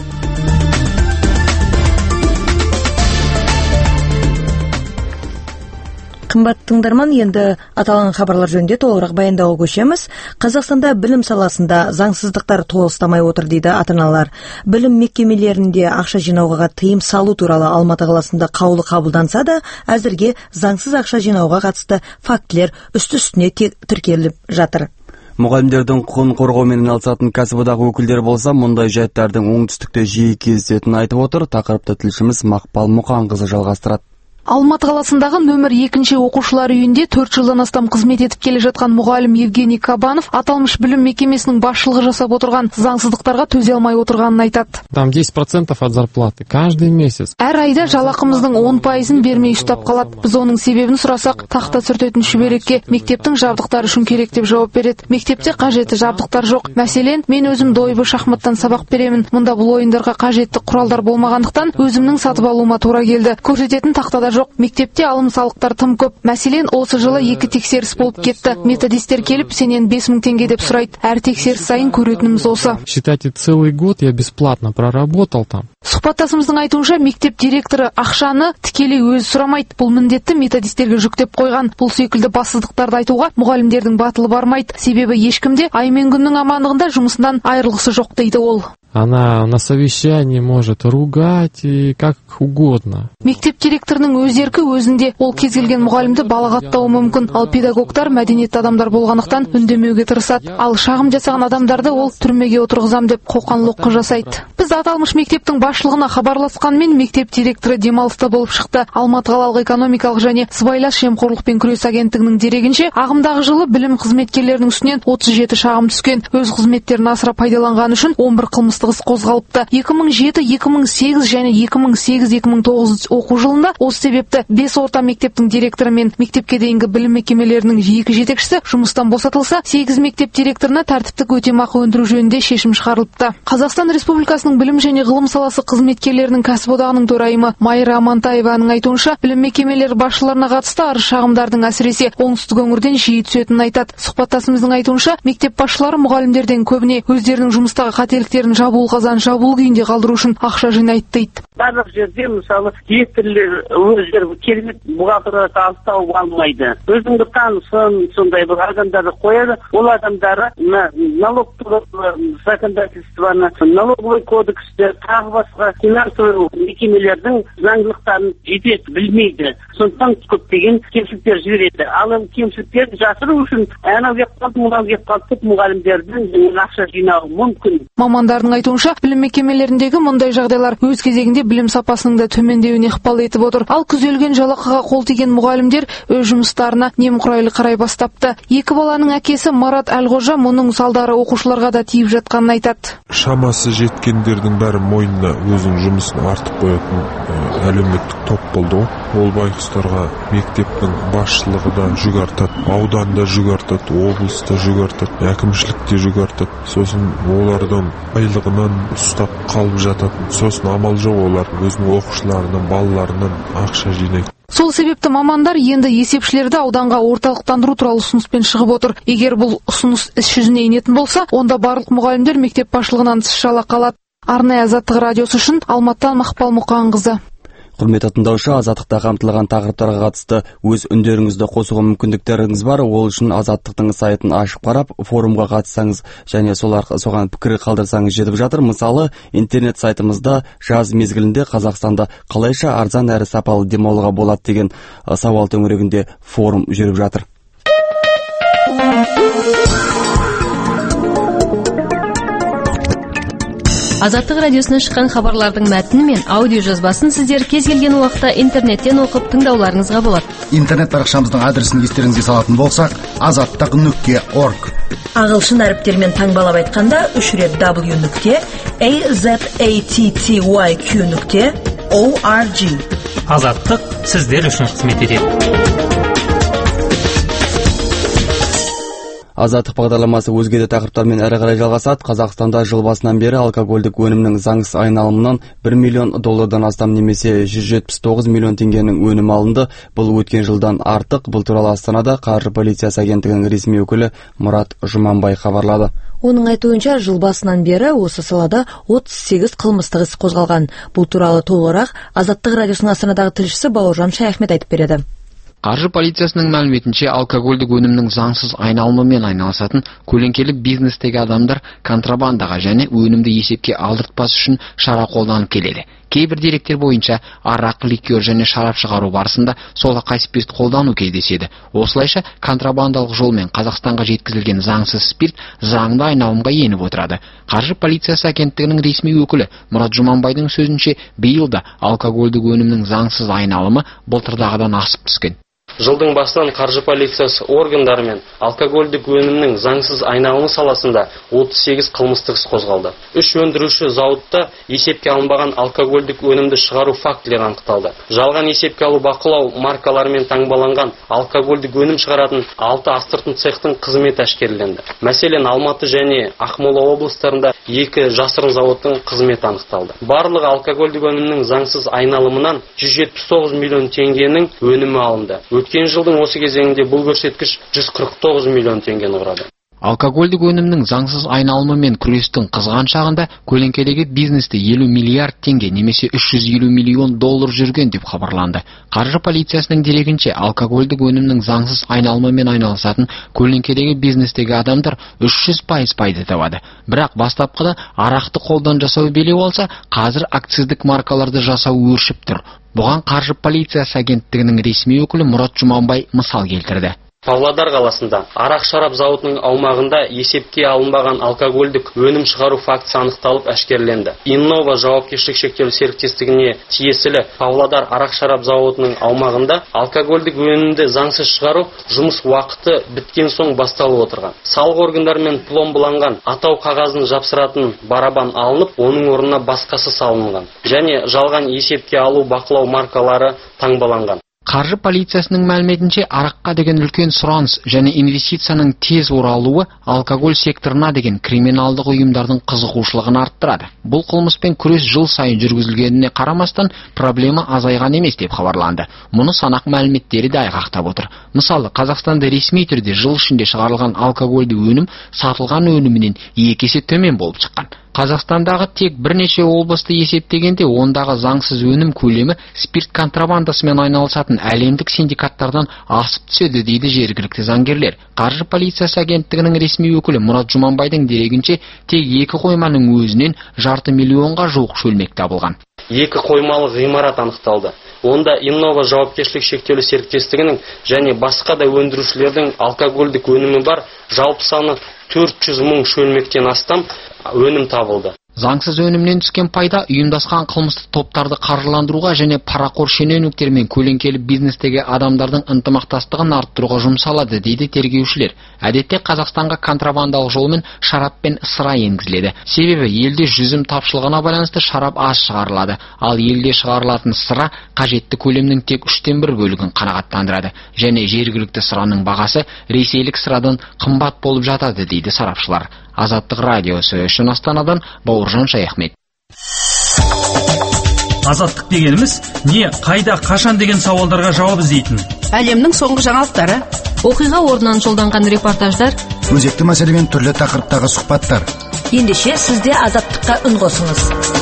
Қымбатты тыңдарман, енді аталған хабарлар жөнінде толығырақ баяндауға көшеміз. Қазақстанда білім саласында заңсыздықтар толастамай отыр дейді ата-аналар. Білім мекемелерінде ақша жинауға тыйым салу туралы Алматы қаласында қаулы қабылданса да, әзірге заңсыз ақша жинауға қатысты фактілер үсті-үстіне тіркеліп жатыр. Мұғалімдердің құқығын қорғаумен айналысатын кәсіподақ өкілдері болса, мұндай жайттардың оңтүстікте жиі кездесетінін айтып отыр. Тақырыпты тілшіміз Мақпал Мұқанқызы жалғастырады. Алматы қаласындағы нөмір екінші оқушылар үйінде төрт жылдан астам қызмет етіп келе жатқан мұғалім Евгений Кабанов аталмыш білім мекемесінің басшылығы жасап отырған заңсыздықтарға төзе алмай отырғанын айтады. Там десять процентов от зарплаты каждый месяц. Әр айда жалақымыздың он пайызын бермей ұстап қалады. Біз оның себебін сұрасақ, тақта сүртетін шүберекке мектептің жабдықтары үшін керек деп жауап береді. Мектепте қажетті жабдықтар жоқ. Мәселен, мен өзім дойбы шахматтан сабақ беремін. Мұнда бұл ойындарға қажетті құралдар болмағандықтан өзімнің сатып алуыма тура келді. Көрсететін тақтада жоқ. Мектепте алым салықтар тым көп. Мәселен, осы жылы екі тексеріс болып кетті. Методистер келіп, сенен бес мың теңге деп сұрайды. Әр тексеріс сайын көретініміз осы. Считайте, целый год я бесплатно проработал там. Сұхбаттасымыздың айтуынша, мектеп директоры ақшаны тікелей өзі сұрамайды. Бұл міндетті методистерге жүктеп қойған. Бұл секілді бассыздықтарды айтуға мұғалімдердің батылы бармайды. Себебі ешкімде ай мен күннің амандығында жұмысынан айырылғысы жоқ дейді ол. Она на совещании может ругать и как угодно. Мектеп директорының өз еркі өзінде. Ол кез келген мұғалімді балағаттауы мүмкін. Ал педагогтар мәдениетті адамдар болғандықтан үндемеуге тырысады. Ал шағым жасаған адамдарды ол түрмеге отырғызам деп қоқан-лоққы жасайды. Біз аталмыш мектептің басшылығына хабарласқанмен мектеп директоры демалыста болып шықты. Алматы қалалық экономикалық және сыбайлас жемқорлықпен күрес агенттігінің дерегінше, ағымдағы жылы білім қызметкерлерінің үстінен отыз жеті шағым түскен. Өз қызметтерін асыра пайдаланғаны үшін он бір қылмыстық іс қозғалыпты. екі мың жеті екі мың сегіз және екі мың сегіз екі мың тоғыз оқу жылында осы себепті бес орта мектептің директоры мен мектепке дейінгі білім мекемелерінің екі жетекшісі жұмыстан босатылса, сегіз мектеп директорына тәртіптік өтемақы өндіру жөнінде шешім шығарылыпты. Қазақстан Республикасының білім және ғылым саласы қызметкерлерінің кәсіподағының төрайымы Майра Амантаеваның айтуынша, білім мекемелері басшыларына қатысты арыз шағымдардың әсіресе оңтүстік өңірден жиі түсетінін айтады. Сұхбаттасымыздың айтуынша, мектеп басшылары мұғалімдерден көбіне өздерінің жұмыстағы қателіктерін жабулы қазан жабулы күйінде қалдыру үшін ақша жинайды дейді. Барлық жерде мысалы директорлер өздері керемет бухгалтерді алыстау алмайды. Өзіңді танысын, сондай бір адамдарды қояды. Ол адамдары налог законодательствоны, налоговый кодексті, тағы басқа финансовый мекемелердің заңдылықтарын жете білмейді. Сондықтан көптеген кемшіліктер жібереді. Ал кемшіліктерді жасыру үшін анау кеп қалды, мынау кеп қалды, мұғалімдердің ақша жинауы мүмкін. Мамандардың айтуынша, білім мекемелеріндегі мұндай жағдайлар өз кезегінде білім сапасының да төмендеуіне ықпал етіп отыр. Ал күзелген жалақыға қол тиген мұғалімдер өз жұмыстарына немқұрайлы қарай бастапты. Екі баланың әкесі Марат Әлғожа мұның салдары оқушыларға да тиіп жатқанын айтады. Шамасы жеткендердің бәрі мойнына өзінің жұмысын артып қоятын әлеуметтік топ болды. Ол байқұстарға мектептің басшылығы да жүк артады, ауданда жүк артады, облыста жүк артады, әкімшілікте жүк артады. Сосын олардың айлығынан ұстап қалып жатады. Сосын амал жоқ, олар өзінің оқушыларынан, балаларынан ақша жинайды. Сол себепті мамандар енді есепшілерді ауданға орталықтандыру туралы ұсыныспен шығып отыр. Егер бұл ұсыныс іс жүзіне енетін болса, онда барлық мұғалімдер мектеп басшылығынан тыс жалақы алады. Арнайы Азаттық радиосы үшін Алматыдан Мақпал Мұқанқызы. Құрметті тыңдаушы, Азаттықта қамтылған тақырыптарға қатысты өз үндеріңізді қосуға мүмкіндіктеріңіз бар. Ол үшін Азаттықтың сайтын ашып қарап, форумға қатыссаңыз және солар соған пікір қалдырсаңыз жетіп жатыр. Мысалы, интернет сайтымызда жаз мезгілінде Қазақстанда қалайша арзан әрі сапалы демалуға болады деген сауал төңірегінде форум жүріп жатыр. Азаттық радиосынан шыққан хабарлардың мәтіні мен аудио жазбасын сіздер кез келген уақытта интернеттен оқып тыңдауларыңызға болады. Интернет парақшамыздың адресін естеріңізге салатын болсақ, азаттық нүкте орг. Ағылшын әріптермен таңбалап айтқанда үш рет w нүкте azattyq нүкте org. Азаттық сіздер үшін қызмет етеді. Азаттық бағдарламасы өзге де тақырыптармен әрі қарай жалғасады. Қазақстанда жыл басынан бері алкогольдік өнімнің заңсыз айналымынан бір миллион доллардан астам немесе жүз жетпіс тоғыз миллион теңгенің өнімі алынды. Бұл өткен жылдан артық. Бұл туралы Астанада қаржы полициясы агенттігінің ресми өкілі Мұрат Жұманбай хабарлады. Оның айтуынша, жыл басынан бері осы салада отыз сегіз қылмыстық іс қозғалған. Бұл туралы толығырақ Азаттық радиосының Астанадағы тілшісі Бауыржан Шаяхмет айтып береді. Қаржы полициясының мәліметінше, алкогольдік өнімнің заңсыз айналымымен айналысатын көлеңкелі бизнестегі адамдар контрабандаға және өнімді есепке алдыртпас үшін шара қолданып келеді. Кейбір деректер бойынша арақ, ликер және шарап шығару барысында солақай спирт қолдану кездеседі. Осылайша контрабандалық жолмен Қазақстанға жеткізілген заңсыз спирт заңды айналымға еніп отырады. Қаржы полициясы агенттігінің ресми өкілі Мұрат Жұманбайдың сөзінше, биыл да алкогольдік өнімнің заңсыз айналымы былтырдағыдан асып түскен. Жылдың басынан қаржы полициясы органдарымен алкогольдік өнімнің заңсыз айналымы саласында отыз сегіз қылмыстық іс қозғалды. Үш өндіруші зауытта есепке алынбаған алкогольдік өнімді шығару фактілері анықталды. Жалған есепке алу бақылау маркаларымен таңбаланған алкогольдік өнім шығаратын алты астыртын цехтың қызметі әшкереленді. Мәселен, Алматы және Ақмола облыстарында екі жасырын зауыттың қызметі анықталды. Барлығы алкогольдік өнімнің заңсыз айналымынан жүз жетпіс тоғыз миллион теңгенің өнімі алынды. Өткен жылдың осы кезеңінде бұл көрсеткіш жүз қырық тоғыз миллион теңгені құрады. Алкогольдік өнімнің заңсыз айналымымен күрестің қызған шағында көлеңкедегі бизнесте елу миллиард теңге немесе үш жүз елу миллион доллар жүрген деп хабарланды. Қаржы полициясының дерегінше, алкогольдік өнімнің заңсыз айналымымен айналысатын көлеңкедегі бизнестегі адамдар үш жүз пайыз пайда табады. Бірақ бастапқыда арақты қолдан жасау белеу алса, қазір акциздік маркаларды жасау өршіп тұр. Бұған қаржы полициясы агенттігінің ресми өкілі Мұрат Жұманбай мысал келтірді. Павлодар қаласында арақ шарап зауытының аумағында есепке алынбаған алкогольдік өнім шығару фактісі анықталып әшкереленді. Иннова жауапкершілігі шектеулі серіктестігіне тиесілі Павлодар арақ шарап зауытының аумағында алкогольдік өнімді заңсыз шығару жұмыс уақыты біткен соң басталып отырған. Салық органдарымен пломбыланған атау қағазын жапсыратын барабан алынып, оның орнына басқасы салынған. Және жалған есепке алу бақылау маркалары таңбаланған. Қаржы полициясының мәліметінше, араққа деген үлкен сұраныс және инвестицияның тез оралуы алкоголь секторына деген криминалдық ұйымдардың қызығушылығын арттырады. Бұл қылмыспен күрес жыл сайын жүргізілгеніне қарамастан проблема азайған емес деп хабарланды. Мұны санақ мәліметтері де айғақтап отыр. Мысалы, Қазақстанда ресми түрде жыл ішінде шығарылған алкогольді өнім сатылған өнімінен екі есе төмен болып шыққан. Қазақстандағы тек бірнеше облысты есептегенде, ондағы заңсыз өнім көлемі спирт контрабандасымен айналысатын әлемдік синдикаттардан асып түседі дейді жергілікті заңгерлер. Қаржы полициясы агенттігінің ресми өкілі Мұрат Жұманбайдың дерегінше, тек екі қойманың өзінен жарты миллионға жуық шөлмек табылған. Екі қоймалы ғимарат анықталды. Онда Иннова жауапкершілік шектеулі серіктестігінің және басқа да өндірушілердің алкогольдік өнімі бар, жалпы саны төрт жүз мың шөлмектен астам өнім табылды. Заңсыз өнімнен түскен пайда ұйымдасқан қылмысты топтарды қаржыландыруға және парақор шенеуніктер мен көлеңкелі бизнестегі адамдардың ынтымақтастығын арттыруға жұмсалады, дейді тергеушілер. Әдетте Қазақстанға контрабандалық жолмен шарап пен сыра енгізіледі. Себебі елде жүзім тапшылығына байланысты шарап аз шығарылады, ал елде шығарылатын сыра қажетті көлемнің тек үштен бір бөлігін қанағаттандырады, және жергілікті сыраның бағасы ресейлік сырадан қымбат болып жатады, дейді сарапшылар. Азаттық радиосы үшін Астанадан Бауыржан Шаяхмет. Азаттық дегеніміз не, қайда, қашан деген сауалдарға жауап іздейтін. Әлемнің соңғы жаңалықтары, оқиға орнынан жолданған репортаждар, өзекті мәселемен түрлі тақырыптағы сұхбаттар. Ендеше сізде Азаттыққа үн қосыңыз.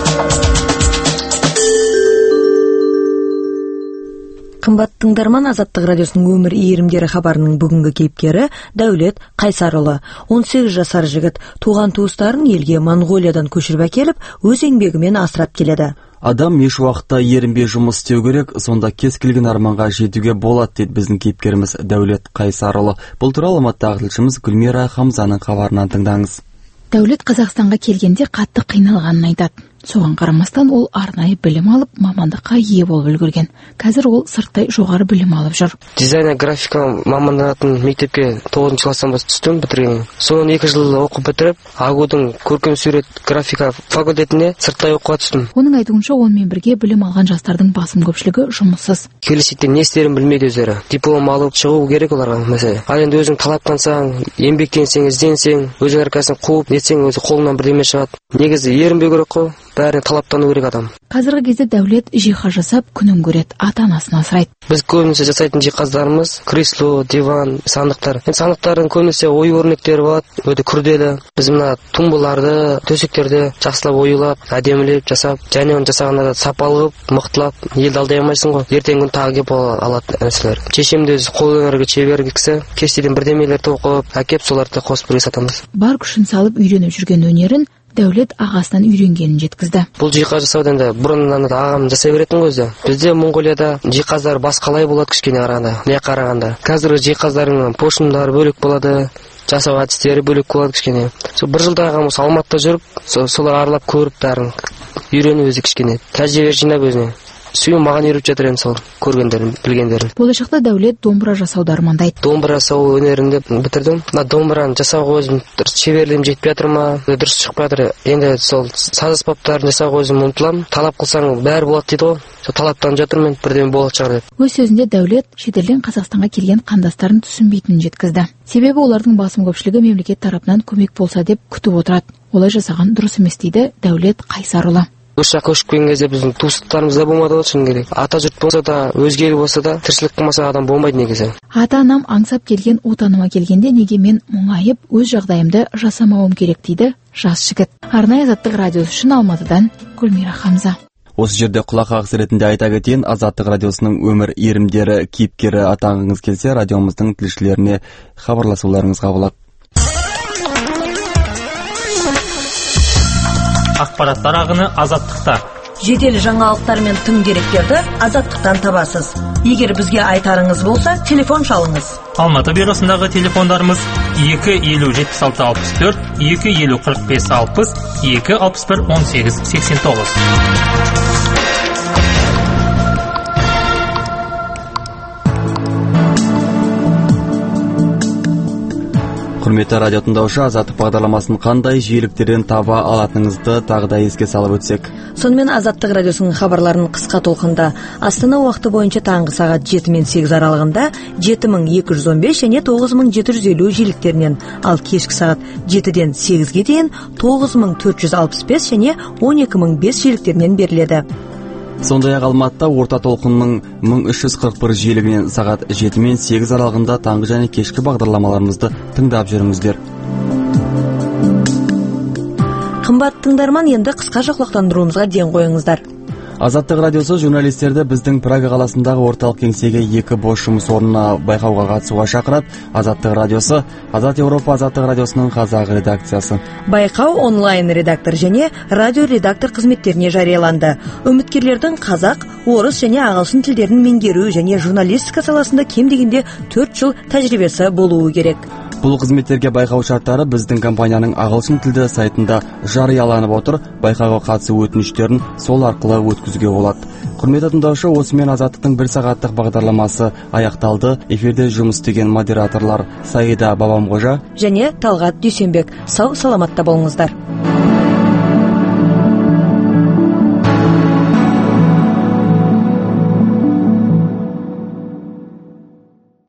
Қымбат тыңдарман, Азаттық радиосының өмір иірімдері хабарының бүгінгі кейіпкері Дәулет Қайсарұлы. он сегіз жасар жігіт туған туыстарын елге Монғолиядан көшіріп әкеліп, өз еңбегімен асырап келеді. Адам еш уақытта ерінбей жұмыс істеу керек, сонда кез келген арманға жетуге болады, дейді біздің кейіпкеріміз Дәулет Қайсарұлы. Бұл туралы Алматыдағы тілшіміз Гүлмира Хамзаның хабарынан тыңдаңыз. Дәулет Қазақстанға келгенде қатты қиналғанын айтады. Соған қарамастан ол арнайы білім алып, мамандыққа ие болып үлгерген. Қазір ол сырттай жоғары білім алып жүр. Дизайн графика маманданатын мектепке тоғызыншы класстан бастап түстім, бітірген. Соны екі жыл оқып бітіріп, АГУ-дың көркем сурет графика факультетіне сырттай оқуға түстім. Оның айтуынша, онымен бірге білім алған жастардың басым көпшілігі жұмыссыз. Келешекте не істерін білмейді өздері. Диплом алып шығу керек оларға мәселе. Ал енді өзің талаптансаң, еңбектенсең, ізденсең, өзің әрқайсың қуып нетсең, өзі қолыңнан бірдеме шығады. Негізі ерінбеу керек қой. Бәріне талаптану керек адам. Қазіргі кезде Дәулет жиһаз жасап күнін көреді, ата-анасын асырайды. Біз көбінесе жасайтын жиһаздарымыз кресло, диван, сандықтар. Енді сандықтардың көбінесе ою өрнектері болады, өте күрделі. Біз мына тумбаларды, төсектерді жақсылап оюлап, әдемілеп жасап, және оны жасағанда да сапалы қылып, мықтылап, елді алдай алмайсың ғой. Ертеңгі күн тағы келіп алады нәрселер. Шешем де өзі қолөнерге шебер кісі, кестеден бірдемелер тоқып, әкеп соларды қосып бірге сатамыз. Бар күшін салып үйреніп жүрген өнерін Дәулет ағасынан үйренгенін жеткізді. Бұл жиһаз жасауды енді бұрыннан ағам жасай беретін ғой өзі. Бізде Монғолияда жиһаздар басқалай болады кішкене қарағанда, не қарағанда. Қазіргі жиһаздардың пошымдары бөлек болады, жасау әдістері бөлек болады кішкене. Сол бір жылда ағам осы Алматыда жүріп, солар аралап көріп бәрін үйреніп өзі кішкене тәжірибе жинап өзіне. Сүйім маған үйретіп жатыр енді сол көргендерін, білгендерін. Болашақта Дәулет домбыра жасауды армандайды. Домбыра жасау өнерінде бітірдім. Мына домбыраны жасауға өзім шеберлігім жетпей жатыр ма, дұрыс шықпай жатыр. Енді сол саз аспаптарын жасауға өзім ұмтыламын. Талап қылсаң бәрі болады дейді ғой. Сол талаптан жатырмын, бірден болады шығар деп. Өз сөзінде Дәулет шетелден Қазақстанға келген қандастарын түсінбейтінін жеткізді. Себебі олардың басым көпшілігі мемлекет тарапынан көмек болса деп күтіп отырады. Олай жасаған дұрыс емес, дейді Дәулет Қайсарұлы. Осы жаққа көшіп келген кезде біздің туыстарымыз да болмады ғой, шын керек. Ата жұрт болса да, өзге ел болса да, тіршілік қылмаса адам болмайды негізі. Ата-анам аңсап келген отаныма келгенде неге мен мұңайып, өз жағдайымды жасамауым керек, дейді жас жігіт. Арнайы Азаттық радиосы үшін Алматыдан Гүлмира Хамза. Осы жерде құлақ қағыс ретінде айта кетейін, Азаттық радиосының өмір иірімдері кейіпкері атанғыңыз келсе, радиомыздың тілшілеріне хабарласуларыңызға болады. Ақпараттар ағыны Азаттықта. Жедел жаңалықтар мен тың деректерді Азаттықтан табасыз. Егер бізге айтарыңыз болса, телефон шалыңыз. Алматы бюросындағы телефондарымыз екі елу жетпіс алты алпыс төрт, екі елу қырық бес алпыс, екі алпыс бір он сегіз сексен тоғыз. Құрметті радио тыңдаушы, Азаттық бағдарламасын қандай жиіліктерден таба алатыныңызды тағы да еске салып өтсек. Сонымен Азаттық радиосының хабарларын қысқа толқында Астана уақыты бойынша таңғы сағат жеті мен сегіз аралығында жеті мың екі жүз он бес және тоғыз мың жеті жүз елу жиіліктерінен, ал кешкі сағат жетіден сегізге дейін тоғыз мың төрт жүз алпыс бес және он екі мың бес жиіліктерінен беріледі. Сондай-ақ Алматыда орта толқынның мың үш жүз қырық бір жиілігінен сағат жеті мен сегіз аралығында таңғы және кешкі бағдарламаларымызды тыңдап жүріңіздер. Қымбат тыңдарман, енді қысқаша құлақтандыруымызға ден қойыңыздар. Азаттық радиосы журналистерді біздің Прага қаласындағы орталық кеңсеге екі бос жұмыс орнына байқауға қатысуға шақырады. Азаттық радиосы, Азат Европа Азаттық радиосының қазақ редакциясы. Байқау онлайн редактор және радио редактор қызметтеріне жарияланды. Үміткерлердің қазақ, орыс және ағылшын тілдерін меңгеру және журналистика саласында кем дегенде төрт жыл тәжірибесі болуы керек. Бұл қызметтерге байқау шарттары біздің компанияның ағылшын тілді сайтында жарияланып отыр. Байқауға қатысу өтініштерін сол арқылы өткізуге болады. Құрметті тыңдаушы, осымен Азаттықтың бір сағаттық бағдарламасы аяқталды. Эфирде жұмыс істеген модераторлар Саида Бабамғожа және Талғат Дүйсенбек. Сау саламатта болыңыздар.